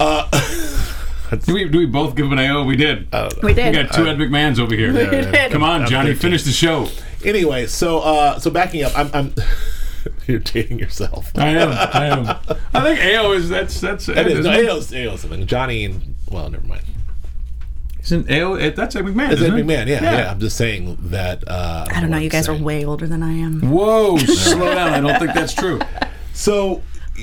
Speaker 1: Uh,
Speaker 4: Do we do we both give an A O? We did.
Speaker 5: We did.
Speaker 4: We got two Ed McMahons over here.
Speaker 5: We did.
Speaker 4: Come on,
Speaker 1: I'm
Speaker 4: Johnny,
Speaker 1: thinking.
Speaker 4: finish the show.
Speaker 1: anyway, so uh, so backing up, I'm, I'm you're dating yourself.
Speaker 4: I am. I am. I think A O is that's that's.
Speaker 1: That is,
Speaker 4: isn't
Speaker 1: no,
Speaker 4: it?
Speaker 1: A O's, A O's something. Johnny and well, never mind.
Speaker 4: Isn't A O? it- That's Ed McMahon.
Speaker 1: It's Ed
Speaker 4: isn't it?
Speaker 1: McMahon. Yeah, yeah, I'm just saying that. Uh,
Speaker 5: I don't know,
Speaker 1: what
Speaker 5: you
Speaker 1: I'm
Speaker 5: guys are
Speaker 1: saying.
Speaker 5: way older than I am.
Speaker 4: Whoa, slow down. I don't think that's true.
Speaker 1: So,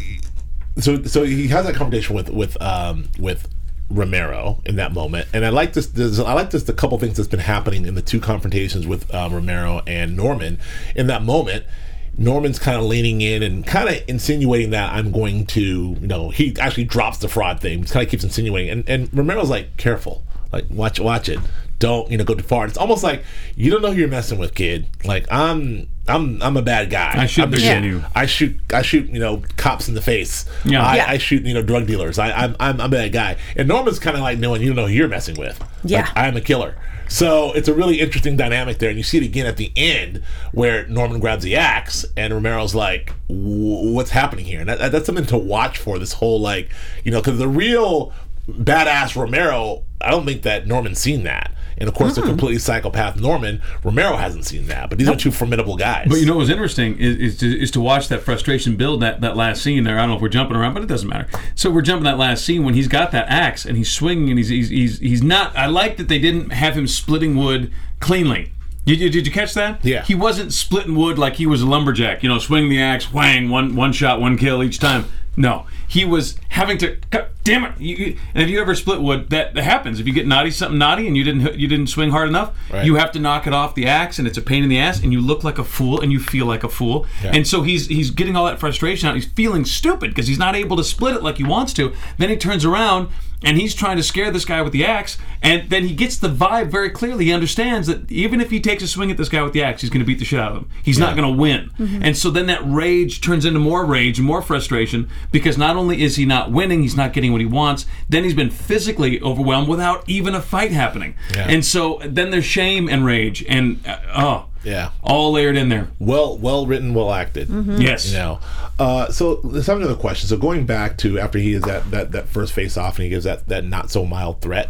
Speaker 1: so, so he has that conversation with with um, with Romero in that moment, and I like this. There's, I like this. The couple things that's been happening in the two confrontations with um, Romero and Norman. In that moment, Norman's kind of leaning in and kind of insinuating that I'm going to, you know, he actually drops the fraud thing. He kind of keeps insinuating, and and Romero's like, careful, like watch watch it. Don't, you know, go too far. It's almost like you don't know who you're messing with, kid. Like I'm, I'm, I'm a bad guy.
Speaker 4: I shoot
Speaker 1: I'm
Speaker 4: the
Speaker 1: the
Speaker 4: shit.
Speaker 1: shit. I shoot, I shoot, you know, cops in the face.
Speaker 4: Yeah.
Speaker 1: I,
Speaker 5: Yeah.
Speaker 1: I shoot, you know, drug dealers. I, I'm, I'm, I'm a bad guy. And Norman's kind of like knowing you don't know who you're messing with.
Speaker 5: Yeah.
Speaker 1: Like, I'm a killer. So it's a really interesting dynamic there, and you see it again at the end where Norman grabs the axe and Romero's like, "What's happening here?" And that, that's something to watch for. This whole like, you know, because the real badass Romero, I don't think that Norman's seen that. And of course, the completely psychopath Norman, Romero hasn't seen that. But these are two formidable guys.
Speaker 4: But you know what's interesting is, is, to, is to watch that frustration build that, that last scene there. I don't know if we're jumping around, but it doesn't matter. So we're jumping that last scene when he's got that axe and he's swinging and he's he's he's, he's not. I like that they didn't have him splitting wood cleanly. Did you, did you catch that?
Speaker 1: Yeah.
Speaker 4: He wasn't splitting wood like he was a lumberjack. You know, swing the axe, whang, one one shot, one kill each time. No, he was having to. God damn it! You, you, and if you ever split wood, that, that happens. If you get naughty, something naughty, and you didn't you didn't swing hard enough,
Speaker 1: Right.
Speaker 4: you have to knock it off the axe, and it's a pain in the ass, and you look like a fool, and you feel like a fool.
Speaker 1: Yeah.
Speaker 4: And so he's he's getting all that frustration out. He's feeling stupid because he's not able to split it like he wants to. Then he turns around and he's trying to scare this guy with the axe, and then he gets the vibe very clearly. He understands that even if he takes a swing at this guy with the axe, he's going to beat the shit out of him. He's not going to win. And so then that rage turns into more rage and more frustration because not only is he not winning, he's not getting what he wants, then he's been physically overwhelmed without even a fight happening.
Speaker 1: Yeah.
Speaker 4: And so then there's shame and rage and, uh, oh,
Speaker 1: Yeah.
Speaker 4: all layered in there.
Speaker 1: well, well written, well acted.
Speaker 4: Yes.
Speaker 1: You know, uh, so let's have another question. So going back to after he is that that, that first face off and he gives that, that not so mild threat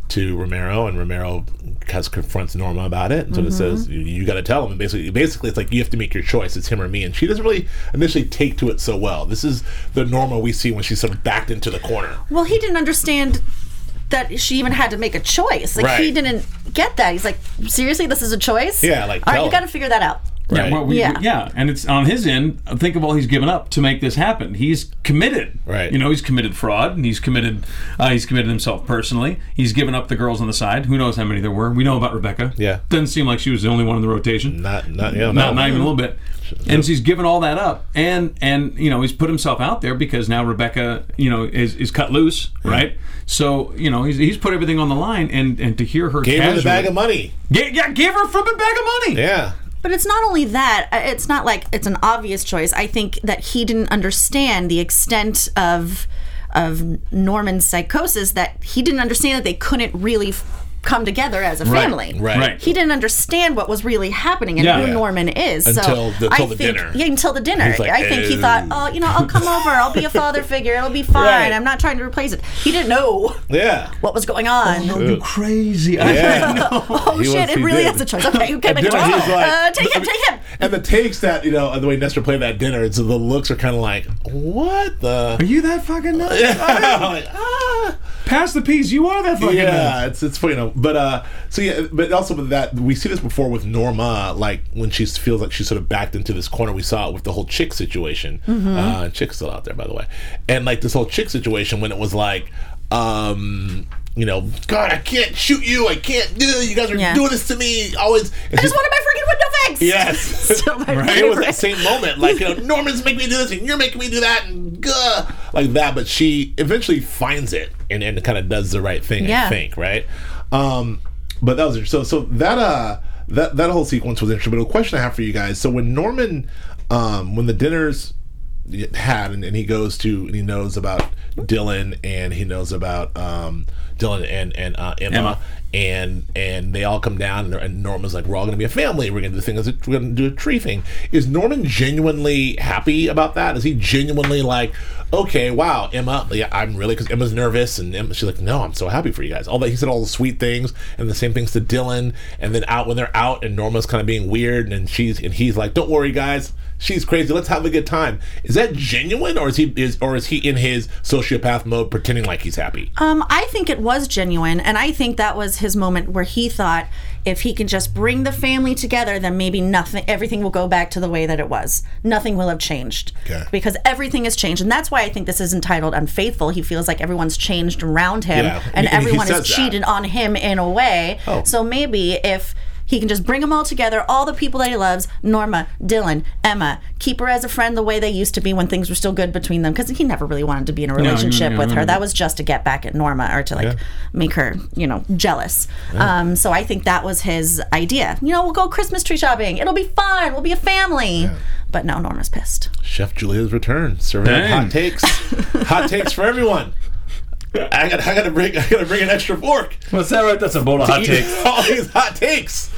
Speaker 1: to Romero, and Romero has confronts Norma about it, and so
Speaker 5: Mm-hmm.
Speaker 1: it says you, you got to tell him. And basically, basically, it's like you have to make your choice. It's him or me. And she doesn't really initially take to it so well. This is the Norma we see when she's sort of backed into the corner.
Speaker 5: Well, he didn't understand that she even had to make a choice. Like
Speaker 1: Right.
Speaker 5: he didn't get that. He's like, seriously, this is a choice?
Speaker 1: Yeah, like,
Speaker 5: all right,
Speaker 1: tell
Speaker 5: you
Speaker 1: him.
Speaker 5: got to figure that out.
Speaker 4: Yeah,
Speaker 1: Right.
Speaker 4: well, we,
Speaker 5: Yeah.
Speaker 4: we- yeah, and it's on his end. Think of all he's given up to make this happen. He's committed,
Speaker 1: Right.
Speaker 4: You know, he's committed fraud, and he's committed. Uh, he's committed himself personally. He's given up the girls on the side. Who knows how many there were? We know about Rebecca.
Speaker 1: Yeah.
Speaker 4: doesn't seem like she was the only one in the rotation.
Speaker 1: Not, not, yeah,
Speaker 4: Not,
Speaker 1: no.
Speaker 4: not even a little bit. And she's given all that up, and and you know he's put himself out there because now Rebecca, you know, is, is cut loose, right? So you know he's, he's put everything on the line, and, and to hear her
Speaker 1: Gave her the
Speaker 4: casually-
Speaker 1: bag of money.
Speaker 4: Ga- yeah, gave her a flipping bag of money.
Speaker 1: Yeah.
Speaker 5: But it's not only that. uh, It's not like it's an obvious choice. I think that he didn't understand the extent of of Norman's psychosis, that he didn't understand that they couldn't really f- come together as a
Speaker 4: Right,
Speaker 5: family.
Speaker 1: right.
Speaker 4: Right.
Speaker 5: He didn't understand what was really happening and
Speaker 4: Yeah.
Speaker 5: who
Speaker 4: Yeah.
Speaker 5: Norman is.
Speaker 1: Until
Speaker 5: so
Speaker 1: the-
Speaker 5: I
Speaker 1: till the
Speaker 5: think,
Speaker 1: dinner.
Speaker 5: Yeah, until the dinner.
Speaker 1: He's like,
Speaker 5: I think he
Speaker 1: "Oh."
Speaker 5: thought, oh, you know, I'll come over. I'll be a father figure. It'll be fine.
Speaker 1: Right.
Speaker 5: I'm not trying to replace it. He didn't know
Speaker 1: Yeah.
Speaker 5: what was going on.
Speaker 4: Oh, you crazy!
Speaker 1: Yeah.
Speaker 5: Oh
Speaker 1: He
Speaker 5: shit!
Speaker 1: was-
Speaker 5: It
Speaker 1: he
Speaker 5: really
Speaker 1: did.
Speaker 5: is a choice. Okay, okay,
Speaker 1: And
Speaker 5: make a
Speaker 1: dinner,
Speaker 5: choice.
Speaker 1: he's like-
Speaker 5: uh, take him, take him.
Speaker 1: And the takes that, you know, the way Nestor played that dinner, it's, the looks are kind of like, what the?
Speaker 4: Are you that fucking nuts?
Speaker 1: like, ah.
Speaker 4: Pass the peas. You are that fucking nuts.
Speaker 1: Yeah, it's it's you know, but uh, so yeah, but also with that, we see this before with Norma, like when she feels like she's sort of backed into this corner. We saw it with the whole chick situation.
Speaker 5: Mm-hmm.
Speaker 1: Uh, chick's still out there, by the way, and like this whole chick situation when it was like, um, you know, God, I can't shoot you, I can't do. You guys are
Speaker 5: Yeah.
Speaker 1: doing this to me. Always.
Speaker 5: I just wanted my freaking window fixed.
Speaker 1: Yes.
Speaker 5: Still my
Speaker 1: Right? It was
Speaker 5: favorite.
Speaker 1: that same moment, like, you know, Norman's making me do this and you're making me do that, and gah, like that. But she eventually finds it and, and kind of does the right thing, I
Speaker 5: Yeah.
Speaker 1: think, right? Um, but that was so. So that uh, that that whole sequence was interesting. But a question I have for you guys: so when Norman, um, when the dinners had, and, and he goes to, and he knows about Dylan, and he knows about um, Dylan and and uh, Emma,
Speaker 4: Emma.
Speaker 1: and and they all come down, and, and Norman's like, we're all going to be a family. We're going to do the thing. As a, we're going to do a tree thing. Is Norman genuinely happy about that? Is he genuinely like, okay, wow, Emma, yeah, I'm really, because Emma's nervous, and Emma, she's like, no, I'm so happy for you guys. All that he said, all the sweet things, and the same things to Dylan, and then out when they're out, and Norma's kind of being weird, and she's and he's like, don't worry, guys. She's crazy. Let's have a good time. Is that genuine, or is he is or is he in his sociopath mode, pretending like he's happy?
Speaker 5: Um, I think it was genuine, and I think that was his moment where he thought if he can just bring the family together, then maybe nothing, everything will go back to the way that it was. Nothing will have changed.
Speaker 1: Okay.
Speaker 5: Because everything has changed, and that's why I think this is entitled Unfaithful. He feels like everyone's changed around him,
Speaker 1: Yeah,
Speaker 5: and
Speaker 1: and he
Speaker 5: everyone
Speaker 1: says
Speaker 5: has
Speaker 1: that.
Speaker 5: cheated on him in a way.
Speaker 1: Oh.
Speaker 5: So maybe if he can just bring them all together, all the people that he loves, Norma, Dylan, Emma, keep her as a friend the way they used to be when things were still good between them, because he never really wanted to be in a relationship
Speaker 4: yeah,
Speaker 5: with
Speaker 4: yeah,
Speaker 5: her.
Speaker 4: yeah.
Speaker 5: That was just to get back at Norma, or to like
Speaker 1: Yeah.
Speaker 5: make her, you know, jealous. Um, so I think that was his idea. You know, we'll go Christmas tree shopping. It'll be fun. We'll be a family. But no, Norma's pissed.
Speaker 1: Chef Julia's return, serving up
Speaker 4: Dang.
Speaker 1: hot takes, hot takes for everyone. I got, I got to bring, I got to bring an extra fork.
Speaker 4: What's that right? That's a bowl of hot
Speaker 1: Eat
Speaker 4: takes.
Speaker 1: all these hot takes.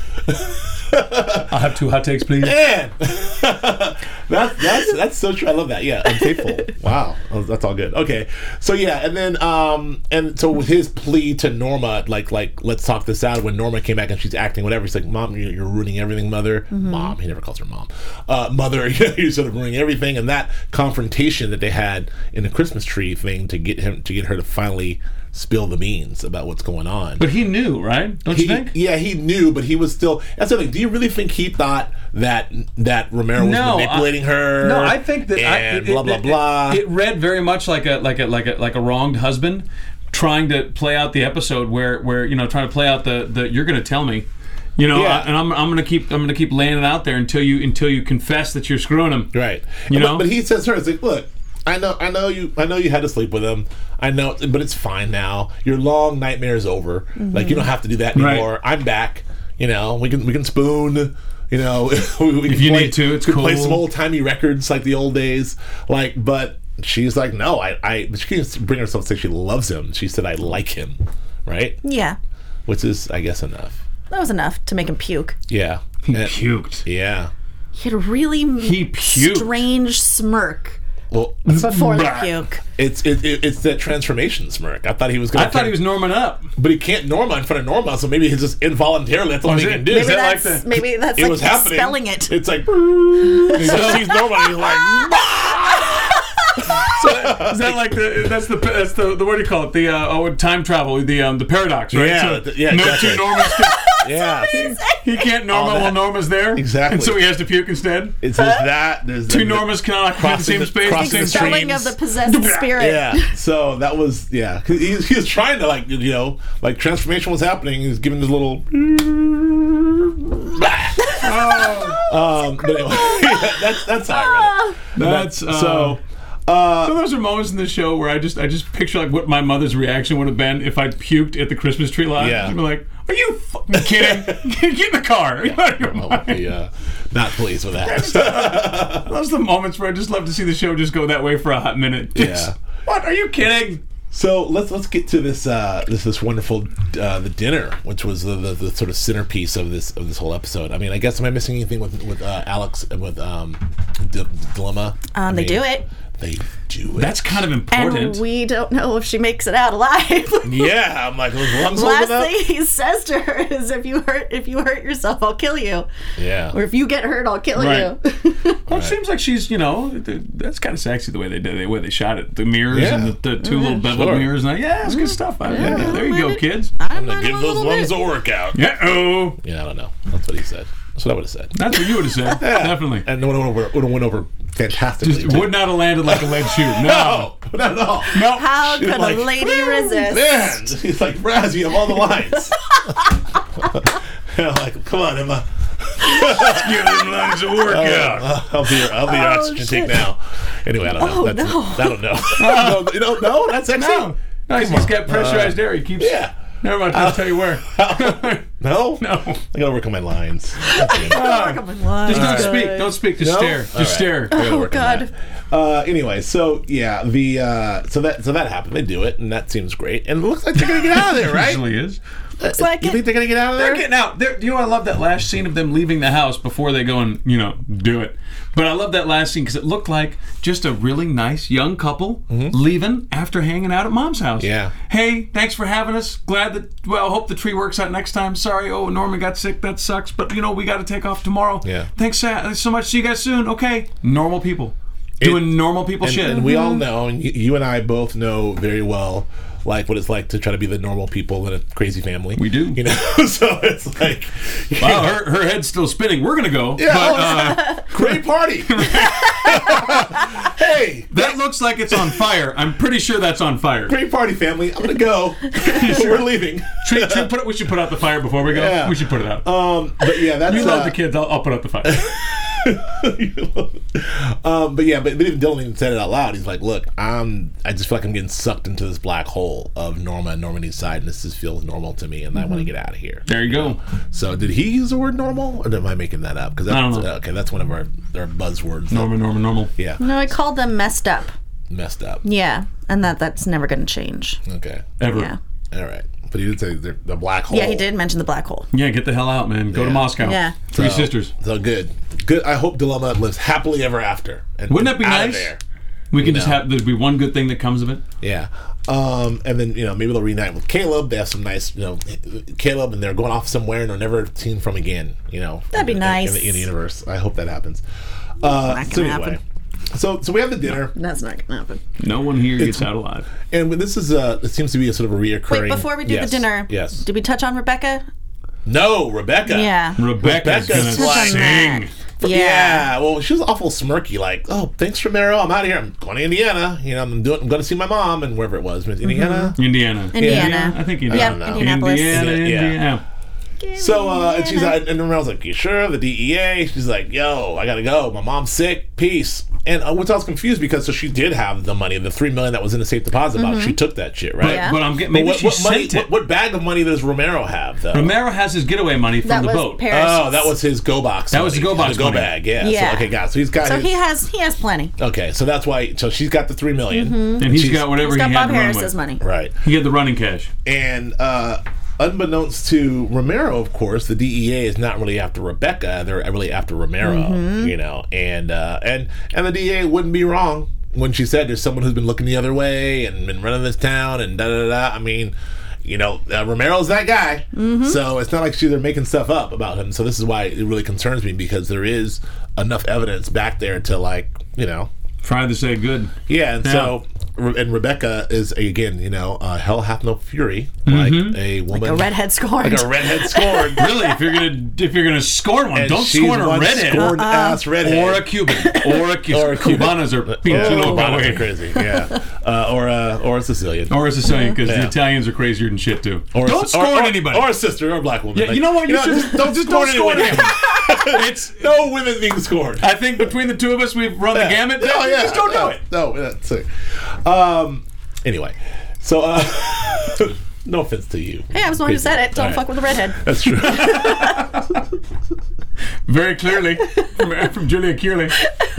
Speaker 4: I'll have two hot takes, please.
Speaker 1: Man, that's that's that's so true. I love that. Yeah, Unfaithful. Wow, Oh, that's all good. Okay, so yeah, and then um, and so with his plea to Norma, like like let's talk this out. When Norma came back and she's acting whatever, he's like, "Mom, you're, you're ruining everything, Mother." Mom, he never calls her Mom. Uh, Mother, you're sort of ruining everything. And that confrontation that they had in the Christmas tree thing to get him to get her to finally spill the beans about what's going on.
Speaker 4: But he knew, right? Don't
Speaker 1: He,
Speaker 4: you think?
Speaker 1: yeah, he knew, but he was still. That's the thing. Do you really think he thought that that Romero was
Speaker 4: No,
Speaker 1: manipulating
Speaker 4: I-
Speaker 1: her?
Speaker 4: No, I think that I,
Speaker 1: and
Speaker 4: it,
Speaker 1: blah
Speaker 4: it-
Speaker 1: blah
Speaker 4: it-
Speaker 1: blah.
Speaker 4: It, read very much like a like a like a like a wronged husband trying to play out the episode where where you know trying to play out the the you're going to tell me. You know,
Speaker 1: Yeah.
Speaker 4: I, and I'm, I'm gonna keep I'm gonna keep laying it out there until you until you confess that you're screwing him.
Speaker 1: right.
Speaker 4: You
Speaker 1: but,
Speaker 4: know?
Speaker 1: but he says to her, "It's like, look, I know, I know you, I know you had to sleep with him. I know, but it's fine now. Your long nightmare is over. Like you don't have to do that
Speaker 4: Right.
Speaker 1: anymore. I'm back. You know, we can we can spoon." You know, we, we can
Speaker 4: If you
Speaker 1: play,
Speaker 4: need to, it's
Speaker 1: we can play
Speaker 4: cool.
Speaker 1: some old timey records like the old days. Like, but she's like, no, I, I. But she can't bring herself to say she loves him. She said, I like him, right?
Speaker 5: Yeah,
Speaker 1: Which is, I guess, enough.
Speaker 5: that was enough to make him puke.
Speaker 1: Yeah.
Speaker 4: He
Speaker 1: And-
Speaker 4: puked.
Speaker 1: yeah.
Speaker 5: He had a really
Speaker 4: He puked.
Speaker 5: strange smirk
Speaker 1: Well,
Speaker 5: Before the
Speaker 1: Blah.
Speaker 5: puke.
Speaker 1: It's it, it, it's that transformation smirk. I thought he was going.
Speaker 4: I thought he was Norman up.
Speaker 1: but he can't Norma in front of Norma, so maybe he's just involuntarily. That's all
Speaker 4: Oh,
Speaker 1: he
Speaker 4: is
Speaker 1: can
Speaker 4: it?
Speaker 1: do.
Speaker 4: Is
Speaker 5: Maybe
Speaker 4: that like
Speaker 5: that's
Speaker 4: the-
Speaker 5: maybe that's
Speaker 1: it
Speaker 5: like
Speaker 1: was happening.
Speaker 5: spelling it.
Speaker 1: It's like so she's Norma, and he's like.
Speaker 4: Is that like the that's the that's the, the what do you call it the uh, oh time travel the um the paradox right
Speaker 1: Yeah,
Speaker 4: so
Speaker 1: th- yeah,
Speaker 4: no
Speaker 1: exactly.
Speaker 4: two Normas can,
Speaker 1: Yeah,
Speaker 4: he can't Norma
Speaker 1: All that.
Speaker 4: while Norma's there
Speaker 1: Exactly.
Speaker 4: and so he has to puke instead.
Speaker 1: it's just that there's
Speaker 4: Two
Speaker 1: the-
Speaker 4: Normas cannot occupy the
Speaker 1: crossing
Speaker 4: same
Speaker 1: the-
Speaker 4: space.
Speaker 1: crossing
Speaker 4: the
Speaker 1: the
Speaker 4: same
Speaker 5: Spelling
Speaker 1: streams.
Speaker 5: of the possessed spirit.
Speaker 1: Yeah, so that was yeah. 'Cause He, he was trying to like you know like transformation was happening. He was giving this little. um, but anyway, yeah, that's that's how I read it.
Speaker 4: That's
Speaker 1: That-
Speaker 4: uh,
Speaker 1: so.
Speaker 4: So those are moments in the show where I just I just picture like what my mother's reaction would have been if I puked at the Christmas tree line.
Speaker 1: Yeah.
Speaker 4: She'd be like, "Are you fucking kidding? Get in the car." Are you out of your
Speaker 1: I would
Speaker 4: mind?
Speaker 1: be uh, not pleased with that.
Speaker 4: Those are the moments where I just love to see the show just go that way for a hot minute. Just,
Speaker 1: Yeah.
Speaker 4: What? Are you kidding?
Speaker 1: So let's let's get to this uh, this this wonderful uh, the dinner, which was the, the, the sort of centerpiece of this of this whole episode. I mean, I guess am I missing anything with with uh, Alex and with um, D- Dilemma?
Speaker 5: Um,
Speaker 1: I
Speaker 5: they
Speaker 1: mean,
Speaker 5: do it.
Speaker 1: They do it.
Speaker 4: That's kind of important.
Speaker 5: And we don't know if she makes it out alive.
Speaker 1: yeah. I'm like, those lungs
Speaker 5: Last
Speaker 1: holding up?
Speaker 5: thing he says to her is, "If you hurt, if you hurt yourself, I'll kill you.
Speaker 1: Yeah.
Speaker 5: Or if you get hurt, I'll kill
Speaker 4: Right.
Speaker 5: you."
Speaker 4: Well, it seems like she's, you know, th- that's kind of sexy the way they did, the way they shot it, the mirrors
Speaker 1: Yeah.
Speaker 4: and the, the two little beveled
Speaker 1: sure.
Speaker 4: mirrors. And I, yeah, it's good stuff. I, yeah, there you go, kids.
Speaker 1: I'm gonna give those lungs a workout.
Speaker 4: Yeah, oh,
Speaker 1: Yeah, I don't know. That's what he said. That's what I would have said.
Speaker 4: that's what you would have said. Definitely.
Speaker 1: And it would have went over, would have went over fantastically.
Speaker 4: Just would not have landed like a lead shoe. No,
Speaker 1: no, not at all.
Speaker 4: no.
Speaker 5: How
Speaker 1: She was
Speaker 5: could
Speaker 1: like,
Speaker 5: a lady resist?
Speaker 1: Man, he's like, Raz, you have all the lines. And I'm like, come on, Emma.
Speaker 4: Give them lungs a workout.
Speaker 1: Uh, I'll be your, I'll be your
Speaker 5: Oh,
Speaker 1: oxygen
Speaker 5: shit.
Speaker 1: tank now. Anyway, I don't know.
Speaker 5: Oh,
Speaker 1: That's,
Speaker 5: no.
Speaker 1: I don't know. no, you don't know? That's sexy?
Speaker 4: No, no, he's, he's got pressurized air. He keeps.
Speaker 1: Yeah.
Speaker 4: Never mind. I'll tell you where.
Speaker 1: No?
Speaker 4: No.
Speaker 1: I gotta work on my lines. That's it.
Speaker 4: Just don't speak. Don't speak. Just
Speaker 1: No?
Speaker 4: stare. Just
Speaker 1: All right.
Speaker 4: stare.
Speaker 1: I gotta
Speaker 5: Oh,
Speaker 1: work on
Speaker 5: God.
Speaker 1: that. Uh, anyway, so yeah, the uh, so that so that happened. They do it, and that seems great. And it looks like they're gonna get out of there, right?
Speaker 4: Usually is.
Speaker 5: Looks like
Speaker 1: You
Speaker 5: it.
Speaker 1: think they're gonna get out of
Speaker 4: They're
Speaker 1: there?
Speaker 4: getting out. They're, you know, I love that last scene of them leaving the house before they go and, you know, do it. But I love that last scene because it looked like just a really nice young couple leaving after hanging out at Mom's house.
Speaker 1: Yeah.
Speaker 4: Hey, thanks for having us. Glad that, well, hope the tree works out next time. Sorry, oh, Norman got sick. That sucks. But, you know, we got to take off tomorrow.
Speaker 1: Yeah.
Speaker 4: Thanks uh, so much. See you guys soon. Okay. Normal people. Doing normal people
Speaker 1: and,
Speaker 4: shit.
Speaker 1: and we all know, and you, you and I both know very well, like what it's like to try to be the normal people in a crazy family.
Speaker 4: We do.
Speaker 1: You know, so it's like, you
Speaker 4: Wow,
Speaker 1: know,
Speaker 4: her, her head's still spinning. We're going to go.
Speaker 1: Yeah,
Speaker 4: but,
Speaker 1: oh,
Speaker 4: uh,
Speaker 1: great party. Hey,
Speaker 4: that looks like it's on fire. I'm pretty sure that's on fire.
Speaker 1: great party, family. I'm gonna go. We're leaving.
Speaker 4: Tree, tree, put it, we should put out the fire before we go.
Speaker 1: Yeah.
Speaker 4: We should put it out.
Speaker 1: Um, but yeah, that's
Speaker 4: you love
Speaker 1: uh,
Speaker 4: the kids. I'll, I'll put out the fire.
Speaker 1: um, but yeah, but, but even Dylan even said it out loud. He's like, "Look, I'm. I just feel like I'm getting sucked into this black hole of Norma and Normandy's side, and this just feels normal to me, and I want to get out of here."
Speaker 4: There you go.
Speaker 1: So, did he use the word normal, or am I making that up? Because
Speaker 4: I don't know.
Speaker 1: okay, that's one of our our buzzwords.
Speaker 4: Normal, normal, normal.
Speaker 1: Yeah,
Speaker 5: No, I called them messed up.
Speaker 1: messed up.
Speaker 5: Yeah, and that that's never going to change.
Speaker 1: Okay,
Speaker 4: Ever.
Speaker 5: Yeah.
Speaker 1: all right. But he did say the, the black hole.
Speaker 5: Yeah, he did mention the black hole.
Speaker 4: Yeah, get the hell out, man. Go to
Speaker 1: Yeah.
Speaker 4: Moscow.
Speaker 5: Yeah.
Speaker 4: Three
Speaker 1: So-
Speaker 4: sisters.
Speaker 1: So good, good. I hope Dilemma lives happily ever after. And
Speaker 4: Wouldn't that be
Speaker 1: out of
Speaker 4: nice?
Speaker 1: there.
Speaker 4: We can just
Speaker 1: know.
Speaker 4: have, there'd be one good thing that comes of it.
Speaker 1: Yeah. Um, and then, you know, maybe they'll reunite with Caleb. They have some nice, you know, Caleb, and they're going off somewhere and they're never seen from again, you know.
Speaker 5: That'd be
Speaker 1: in,
Speaker 5: nice.
Speaker 1: In, the, in the universe. I hope that happens. Uh,
Speaker 5: Not
Speaker 1: so
Speaker 5: gonna
Speaker 1: anyway.
Speaker 5: happen.
Speaker 1: So, so we have the dinner,
Speaker 5: That's not going to happen.
Speaker 4: No one here gets out alive.
Speaker 1: and this is a. It seems to be a sort of a reoccurring.
Speaker 5: Wait, before we do
Speaker 1: Yes,
Speaker 5: the dinner,
Speaker 1: yes.
Speaker 5: did we touch on Rebecca?
Speaker 1: No, Rebecca.
Speaker 5: Yeah.
Speaker 4: Rebecca's,
Speaker 1: Rebecca's
Speaker 4: gonna
Speaker 1: like-
Speaker 4: sing.
Speaker 5: Yeah.
Speaker 1: Yeah. Well, she was awful smirky. Like, oh, thanks, Romero. I'm out of here. I'm going to Indiana. You know, I'm doing. I'm going to see my mom and wherever it was, Indiana.
Speaker 4: Indiana.
Speaker 5: Indiana.
Speaker 4: I think
Speaker 5: Yeah,
Speaker 4: Indiana.
Speaker 1: know.
Speaker 5: Indianapolis.
Speaker 4: Indiana,
Speaker 1: Yeah.
Speaker 4: Indiana.
Speaker 1: So, uh, and she's like, and Romero's like, you sure? The D E A? She's like, yo, I gotta go. My mom's sick. Peace. And uh, which I was confused because so she did have the money, the three million that was in the safe deposit box. She took that shit, right?
Speaker 5: Yeah.
Speaker 4: But I'm getting,
Speaker 1: But
Speaker 4: maybe
Speaker 1: what,
Speaker 4: she
Speaker 1: what money?
Speaker 4: sent it.
Speaker 1: What, what bag of money does Romero have though?
Speaker 4: Romero has his getaway money from
Speaker 5: That
Speaker 4: the
Speaker 5: was
Speaker 4: boat.
Speaker 5: Paris.
Speaker 1: Oh, that was his go box.
Speaker 4: That was the
Speaker 1: money.
Speaker 4: go box
Speaker 1: The go
Speaker 4: money.
Speaker 1: bag. Yeah.
Speaker 5: Yeah.
Speaker 1: So, okay, got. It. So he's got.
Speaker 5: So
Speaker 1: his,
Speaker 5: he has he has plenty.
Speaker 1: Okay, so that's why. So she's got the three million,
Speaker 4: and he's
Speaker 1: She's-
Speaker 4: got whatever
Speaker 5: He's got
Speaker 4: he had
Speaker 5: Bob
Speaker 4: to run
Speaker 5: Harris's
Speaker 4: with.
Speaker 5: money.
Speaker 1: right.
Speaker 4: He had the running cash.
Speaker 1: And uh, unbeknownst to Romero, of course, the D E A is not really after Rebecca; they're really after Romero.
Speaker 5: Mm-hmm.
Speaker 1: You know, and uh, and and the D E A wouldn't be wrong when she said there's someone who's been looking the other way and been running this town and da da da. I mean, you know, uh, Romero's that guy. Mm-hmm. So it's not like she's they're making stuff up about him. So this is why it really concerns me, because there is enough evidence back there to, like, you know,
Speaker 4: Try to say good.
Speaker 1: yeah. And
Speaker 4: Yeah.
Speaker 1: so, and Rebecca is, again, you know, uh, hell hath no fury, like a woman,
Speaker 5: Like a redhead scorned.
Speaker 1: like a redhead scorned.
Speaker 4: Really, if you're gonna if you're gonna scorn one,
Speaker 1: And
Speaker 4: don't
Speaker 1: she's
Speaker 4: scorn a
Speaker 1: one
Speaker 4: redhead
Speaker 1: scorned ass redhead.
Speaker 4: or a Cuban or a Cuban.
Speaker 1: Or a Cuban.
Speaker 4: Cubanas are
Speaker 1: Yeah,
Speaker 4: pinche loco,
Speaker 1: Cubanas
Speaker 4: way.
Speaker 1: are crazy, yeah, uh, or a or a Sicilian,
Speaker 4: Or a Sicilian, because
Speaker 1: Yeah.
Speaker 4: the Italians are crazier than shit too.
Speaker 1: or
Speaker 4: don't
Speaker 1: a,
Speaker 4: scorn
Speaker 1: or, or,
Speaker 4: anybody.
Speaker 1: or a sister, or a black woman.
Speaker 4: yeah,
Speaker 1: Like,
Speaker 4: you know what? You,
Speaker 1: know,
Speaker 4: should
Speaker 1: just don't just
Speaker 4: don't
Speaker 1: scorn
Speaker 4: scorn
Speaker 1: anyone.
Speaker 4: anyone. It's.
Speaker 1: No women being scorned.
Speaker 4: I think between the two of us, we've run the gamut.
Speaker 1: Oh, yeah,
Speaker 4: Just don't
Speaker 1: yeah.
Speaker 4: do it.
Speaker 1: No, that's it. Um. Anyway, so uh, no offense to you.
Speaker 5: Hey, I was the one who said it. Don't
Speaker 1: All right.
Speaker 5: fuck with the redhead.
Speaker 1: That's true.
Speaker 4: Very clearly from, from Julia Kearley.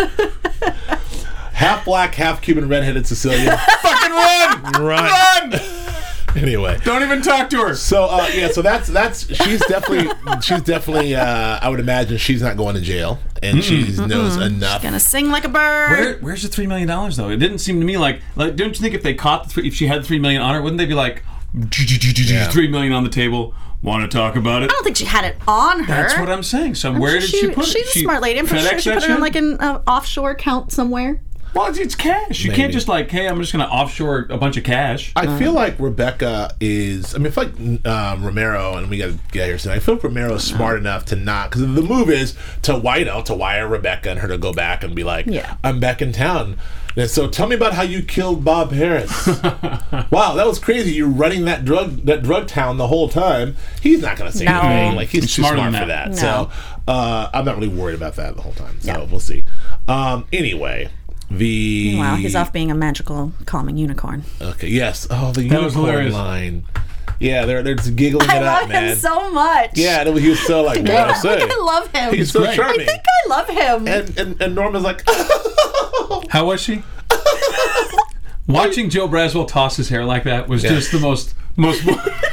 Speaker 1: Half black, half Cuban, redheaded Sicilian.
Speaker 4: Fucking run!
Speaker 1: Run!
Speaker 4: Run!
Speaker 1: Anyway.
Speaker 4: Don't even talk to her.
Speaker 1: So uh, yeah, so that's that's she's definitely she's definitely uh, I would imagine she's not going to jail, and she knows enough.
Speaker 5: Gonna sing like a bird.
Speaker 4: Where, where's the three million dollars though? It didn't seem to me like like. Don't you think if they caught the three, if she had the three million on her, wouldn't they be like three million on the table? Want to talk about it?
Speaker 5: I don't think she had it on her.
Speaker 4: That's what I'm saying. So where did she, put it?
Speaker 5: She's a
Speaker 4: She
Speaker 5: smart lady. I'm pretty sure
Speaker 4: FedEx
Speaker 5: she
Speaker 4: that
Speaker 5: put it in
Speaker 4: shit?
Speaker 5: like an uh, offshore account somewhere.
Speaker 4: Well, it's, it's cash. You
Speaker 1: Maybe.
Speaker 4: can't just like, hey, I'm just going to offshore a bunch of cash.
Speaker 1: I feel like Rebecca is. I mean, I feel like um, Romero, and we got to get here soon. I feel like Romero is smart enough to not, because the move is to you know to wire Rebecca and her to go back and be like,
Speaker 5: Yeah.
Speaker 1: I'm back in town. And so tell me about how you killed Bob Harris. Wow, that was crazy. You're running that drug that drug town the whole time. He's not going to say
Speaker 5: No.
Speaker 1: anything. Like he's,
Speaker 4: He's
Speaker 1: too
Speaker 4: smarter
Speaker 1: smart
Speaker 4: than
Speaker 1: for
Speaker 4: that.
Speaker 1: that.
Speaker 5: No.
Speaker 1: So uh, I'm not really worried about that the whole time. So
Speaker 5: Yeah.
Speaker 1: we'll see. Um, anyway. The
Speaker 5: Wow, he's off being a magical, calming unicorn.
Speaker 1: Okay. Yes. Oh, the
Speaker 4: That was
Speaker 1: unicorn
Speaker 4: hilarious.
Speaker 1: line. Yeah, they're they're just giggling
Speaker 5: I
Speaker 1: it
Speaker 5: love
Speaker 1: up, man.
Speaker 5: him so much.
Speaker 1: Yeah, and he was so like, what
Speaker 5: Yeah,
Speaker 1: I say.
Speaker 5: I love him.
Speaker 1: He's so
Speaker 4: great.
Speaker 1: charming.
Speaker 5: I think I love him.
Speaker 1: and, and and Norman's like,
Speaker 4: How was she? Watching Joe Braswell toss his hair like that was
Speaker 1: Yeah.
Speaker 4: just the most most.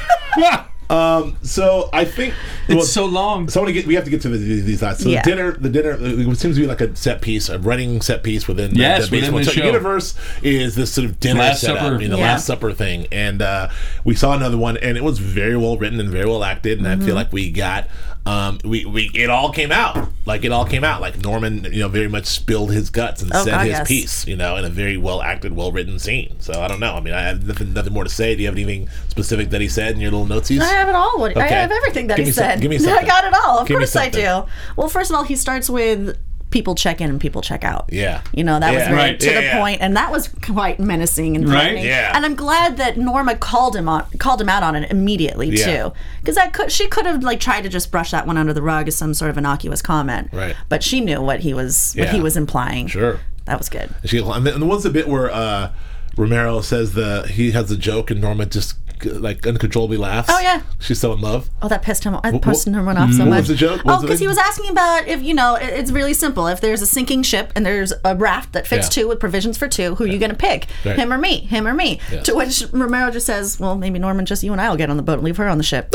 Speaker 1: so I think
Speaker 4: It's
Speaker 1: well,
Speaker 4: so long.
Speaker 1: So I want to get. We have to get to the, these, these thoughts. So
Speaker 5: Yeah.
Speaker 1: the dinner, the dinner, it seems to be like a set piece, a running set piece within the-
Speaker 4: Yes,
Speaker 1: the,
Speaker 4: within
Speaker 1: baseball
Speaker 4: the show.
Speaker 1: universe. Is this sort of dinner
Speaker 4: Last
Speaker 1: setup,
Speaker 4: Supper.
Speaker 1: you know,
Speaker 5: Yeah.
Speaker 1: Last Supper thing, and uh, we saw another one, and it was very well written and very well acted, and I feel like we got. Um, we, we it all came out like it all came out like Norman, you know, very much spilled his guts and
Speaker 5: Oh,
Speaker 1: said
Speaker 5: God,
Speaker 1: his
Speaker 5: yes.
Speaker 1: piece, you know, in a very well acted, well written scene. So I don't know. I mean, I have nothing, nothing more to say. Do you have anything specific that he said in your little noteses?
Speaker 5: I have it all. What- I
Speaker 1: Okay.
Speaker 5: have everything that
Speaker 1: Give
Speaker 5: he
Speaker 1: me some-
Speaker 5: said.
Speaker 1: give me
Speaker 5: I
Speaker 1: something.
Speaker 5: got it all. Of
Speaker 1: Give me
Speaker 5: course I do.
Speaker 1: something.
Speaker 5: Well, first of all, he starts with people check in and people check out.
Speaker 1: Yeah.
Speaker 5: You know, that was
Speaker 1: Yeah.
Speaker 5: very
Speaker 4: Right.
Speaker 5: to
Speaker 1: Yeah,
Speaker 5: the
Speaker 1: yeah.
Speaker 5: point, and that was quite menacing and
Speaker 4: Right.
Speaker 5: threatening.
Speaker 1: Yeah.
Speaker 5: And I'm glad that Norma called him on called him out on it immediately
Speaker 1: Yeah.
Speaker 5: too. Because that could she could have like tried to just brush that one under the rug as some sort of innocuous comment.
Speaker 1: Right.
Speaker 5: But she knew what he was what
Speaker 1: Yeah.
Speaker 5: he was implying.
Speaker 1: Sure.
Speaker 5: That was good.
Speaker 1: She, and the, and the one's the bit where uh, Romero says the he has a joke and Norma just like uncontrollably laughs.
Speaker 5: Oh, yeah.
Speaker 1: She's so in love.
Speaker 5: Oh, that pissed him. I
Speaker 1: Wh-
Speaker 5: pissed
Speaker 1: wh-
Speaker 5: him off so
Speaker 1: what
Speaker 5: much.
Speaker 1: was the joke? What
Speaker 5: Oh,
Speaker 1: was the
Speaker 5: because he
Speaker 1: thing?
Speaker 5: was asking about if you know. it- It's really simple. If there's a sinking ship and there's a raft that fits
Speaker 1: Yeah.
Speaker 5: two with provisions for two, who are you going to pick?
Speaker 1: Right.
Speaker 5: Him or me? Him or me?
Speaker 1: Yes.
Speaker 5: To which Romero just says, "Well, maybe Norman, just you and I will get on the boat and leave her on the ship."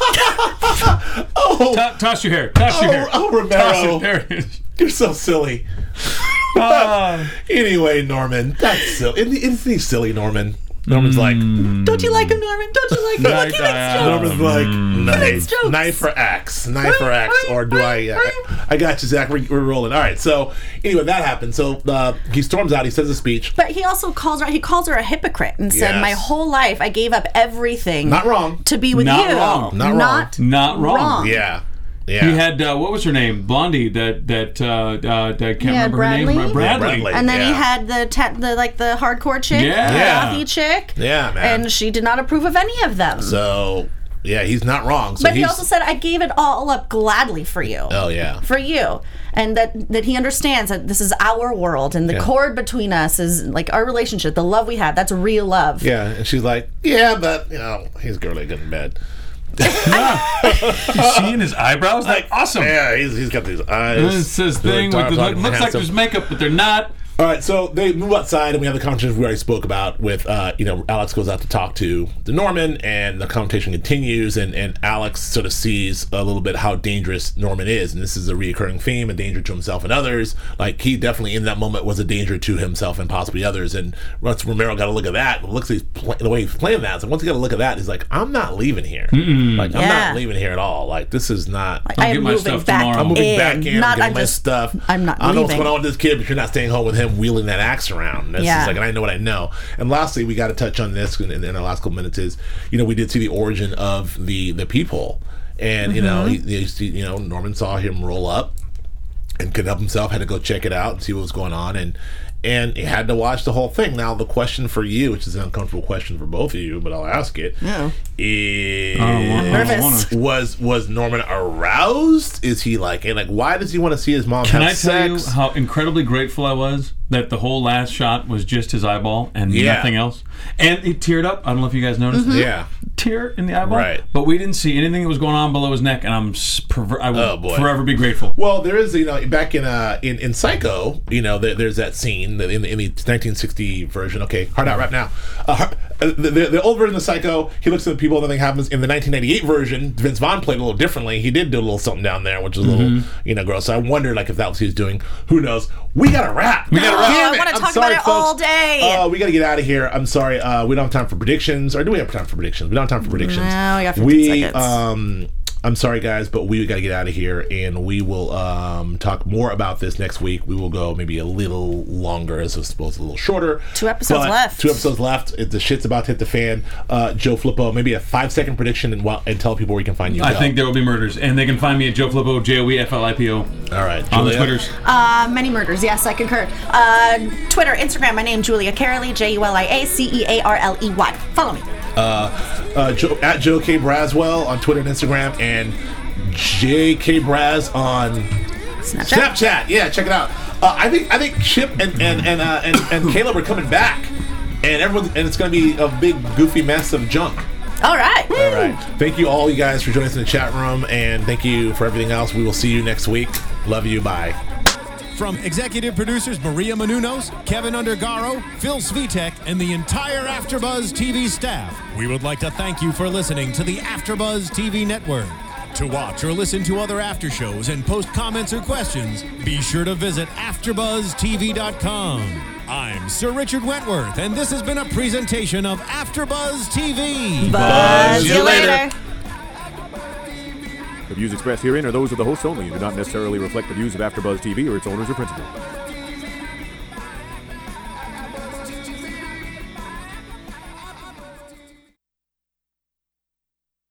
Speaker 1: Oh,
Speaker 4: To- toss your hair. Toss your
Speaker 1: oh,
Speaker 4: hair.
Speaker 1: oh,
Speaker 4: Toss
Speaker 1: Romero,
Speaker 4: it. There it is.
Speaker 1: you're so silly.
Speaker 4: Ah.
Speaker 1: Anyway, Norman, that's silly. Isn't, isn't he silly, Norman? Norman's like,
Speaker 5: Don't you like him, Norman? Don't you like him?
Speaker 4: Right,
Speaker 5: Look, he
Speaker 4: uh,
Speaker 5: makes jokes.
Speaker 1: Norman's like, knife,
Speaker 5: Makes jokes.
Speaker 1: knife or axe, knife or axe,
Speaker 5: right,
Speaker 1: or do
Speaker 5: right,
Speaker 1: I?
Speaker 5: right.
Speaker 1: I, I got you, Zach. We're, we're rolling. All right. So anyway, that happened. So uh, he storms out. He says a speech.
Speaker 5: But he also calls her. He calls her a hypocrite and said,
Speaker 1: Yes.
Speaker 5: "My whole life, I gave up everything
Speaker 1: Not wrong.
Speaker 5: to be with
Speaker 4: Not
Speaker 5: you.
Speaker 4: wrong.
Speaker 1: Not wrong.
Speaker 5: Not,
Speaker 4: Not wrong.
Speaker 1: Yeah. Yeah.
Speaker 4: He had uh, what was her name? Blondie. That that uh, uh, that I can't
Speaker 5: Yeah,
Speaker 4: remember her name.
Speaker 5: Bradley?
Speaker 4: Uh, Bradley.
Speaker 1: Bradley.
Speaker 5: And then he
Speaker 1: Yeah.
Speaker 5: had the, te- the like the hardcore chick,
Speaker 4: Yeah.
Speaker 5: the
Speaker 1: Yeah.
Speaker 5: healthy chick,
Speaker 1: Yeah, man.
Speaker 5: and she did not approve of any of them.
Speaker 1: So yeah, he's not wrong. So
Speaker 5: but he
Speaker 1: he's,
Speaker 5: also said, "I gave it all up gladly for you."
Speaker 1: oh yeah.
Speaker 5: For you, and that that he understands that this is our world, and the
Speaker 1: Yeah.
Speaker 5: cord between us is like our relationship, the love we have. That's real love.
Speaker 1: Yeah, and she's like, yeah, but you know, he's girly good in bed.
Speaker 4: Seeing his eyebrows, like awesome.
Speaker 1: Yeah, he's, he's got these eyes.
Speaker 4: It's this
Speaker 1: They're
Speaker 4: thing with
Speaker 1: dark,
Speaker 4: the,
Speaker 1: dark,
Speaker 4: looks like
Speaker 1: handsome.
Speaker 4: there's makeup, but they're not.
Speaker 1: All All right, so they move outside, and we have the conversation we already spoke about with, uh, you know, Alex goes out to talk to the Norman, and the conversation continues, and, and Alex sort of sees a little bit how dangerous Norman is, and this is a reoccurring theme, a danger to himself and others. Like, he definitely, in that moment, was a danger to himself and possibly others, and once Romero got to look at that, looks at his play, the way he's playing that, so once he got to look at that, he's like, I'm not leaving here. Mm-mm. Like, I'm
Speaker 5: Yeah.
Speaker 1: not leaving here at all. Like, this is not...
Speaker 5: I
Speaker 4: get
Speaker 5: am
Speaker 4: my
Speaker 5: moving
Speaker 4: stuff
Speaker 5: back
Speaker 4: tomorrow.
Speaker 1: I'm moving
Speaker 5: in.
Speaker 1: back in.
Speaker 5: Not,
Speaker 1: I'm getting
Speaker 5: I'm
Speaker 1: my
Speaker 5: just,
Speaker 1: stuff.
Speaker 5: I'm not
Speaker 1: I don't know what's
Speaker 5: leaving.
Speaker 1: going on with this kid, but you're not staying home with him wheeling that axe around. That's
Speaker 5: Yeah.
Speaker 1: just like, and I know what I know. And lastly, we got to touch on this in, in our last couple minutes. Is you know we did see the origin of the the peephole, and
Speaker 5: Mm-hmm.
Speaker 1: you know he, he, you know Norman saw him roll up and couldn't help himself. Had to go check it out and see what was going on, and. And he had to watch the whole thing. Now, the question for you, which is an uncomfortable question for both of you, but I'll ask it,
Speaker 5: Yeah.
Speaker 1: is
Speaker 4: I don't want- I don't
Speaker 5: Nervous.
Speaker 4: wanna.
Speaker 1: was was Norman aroused? Is he like, and like, why does he want to see his mom
Speaker 4: Can
Speaker 1: have
Speaker 4: I tell
Speaker 1: sex?
Speaker 4: you how incredibly grateful I was that the whole last shot was just his eyeball and
Speaker 1: Yeah.
Speaker 4: nothing else? And he teared up. I don't know if you guys noticed.
Speaker 1: Yeah.
Speaker 4: Tear in the eyeball.
Speaker 1: Right.
Speaker 4: But we didn't see anything that was going on below his neck, and I'm s- perver- I will
Speaker 1: Oh, boy.
Speaker 4: forever be grateful.
Speaker 1: Well, there is, you know, back in uh in, in Psycho, you know, there, there's that scene that in the, in the nineteen sixty version. Okay, hard out right now. Uh, hard- uh, the, the, the old version of Psycho, he looks at the people, nothing happens. In the nineteen ninety-eight version, Vince Vaughn played a little differently. He did do a little something down there, which is a little,
Speaker 4: Mm-hmm.
Speaker 1: you know, gross. So I wonder, like, if that was what he was doing. Who knows? We got to wrap. We
Speaker 4: gotta
Speaker 5: wrap.
Speaker 1: Damn
Speaker 5: I
Speaker 1: it.
Speaker 5: wanna
Speaker 1: I'm
Speaker 5: talk
Speaker 1: sorry,
Speaker 5: about it
Speaker 1: folks.
Speaker 5: all day.
Speaker 1: Uh, we got to get out of here. I'm sorry. Uh, we don't have time for predictions, or do we have time for predictions? We don't have time for predictions.
Speaker 5: No, we got fifteen
Speaker 1: we,
Speaker 5: seconds.
Speaker 1: Um, I'm sorry, guys, but we got to get out of here, and we will um, talk more about this next week. We will go maybe a little longer, as opposed to a little shorter.
Speaker 5: Two episodes
Speaker 1: But
Speaker 5: left.
Speaker 1: Two episodes left. It, the shit's about to hit the fan. Uh, Joe Flippo, maybe a five second prediction, and, wa- and tell people where you can find you.
Speaker 4: I
Speaker 1: Go.
Speaker 4: think there will be murders, and they can find me at Joe Flippo, J O E F L I P O,
Speaker 1: All right,
Speaker 4: on the
Speaker 1: Julia?
Speaker 4: Twitters.
Speaker 5: Uh, many murders. Yes, I concur. Uh, Twitter, Instagram. My name Julia Carley. J U L I A C E A R L E Y. Follow me.
Speaker 1: Uh, Joe, at Joe K Braswell on Twitter and Instagram, and J K Braz on
Speaker 5: Snapchat.
Speaker 1: Snapchat. Yeah, check it out. Uh, I think I think Chip and and and, uh, and and Caleb are coming back, and everyone, and it's going to be a big goofy mess of junk.
Speaker 5: All right.
Speaker 1: All right. Thank you all, you guys, for joining us in the chat room, and thank you for everything else. We will see you next week. Love you. Bye.
Speaker 2: From executive producers Maria Menounos, Kevin Undergaro, Phil Svitek, and the entire AfterBuzz T V staff, we would like to thank you for listening to the AfterBuzz T V network. To watch or listen to other after shows and post comments or questions, be sure to visit after buzz T V dot com. I'm Sir Richard Wentworth, and this has been a presentation of AfterBuzz T V.
Speaker 5: Buzz you later.
Speaker 6: The views expressed herein are those of the hosts only and do not necessarily reflect the views of AfterBuzz T V or its owners or principals.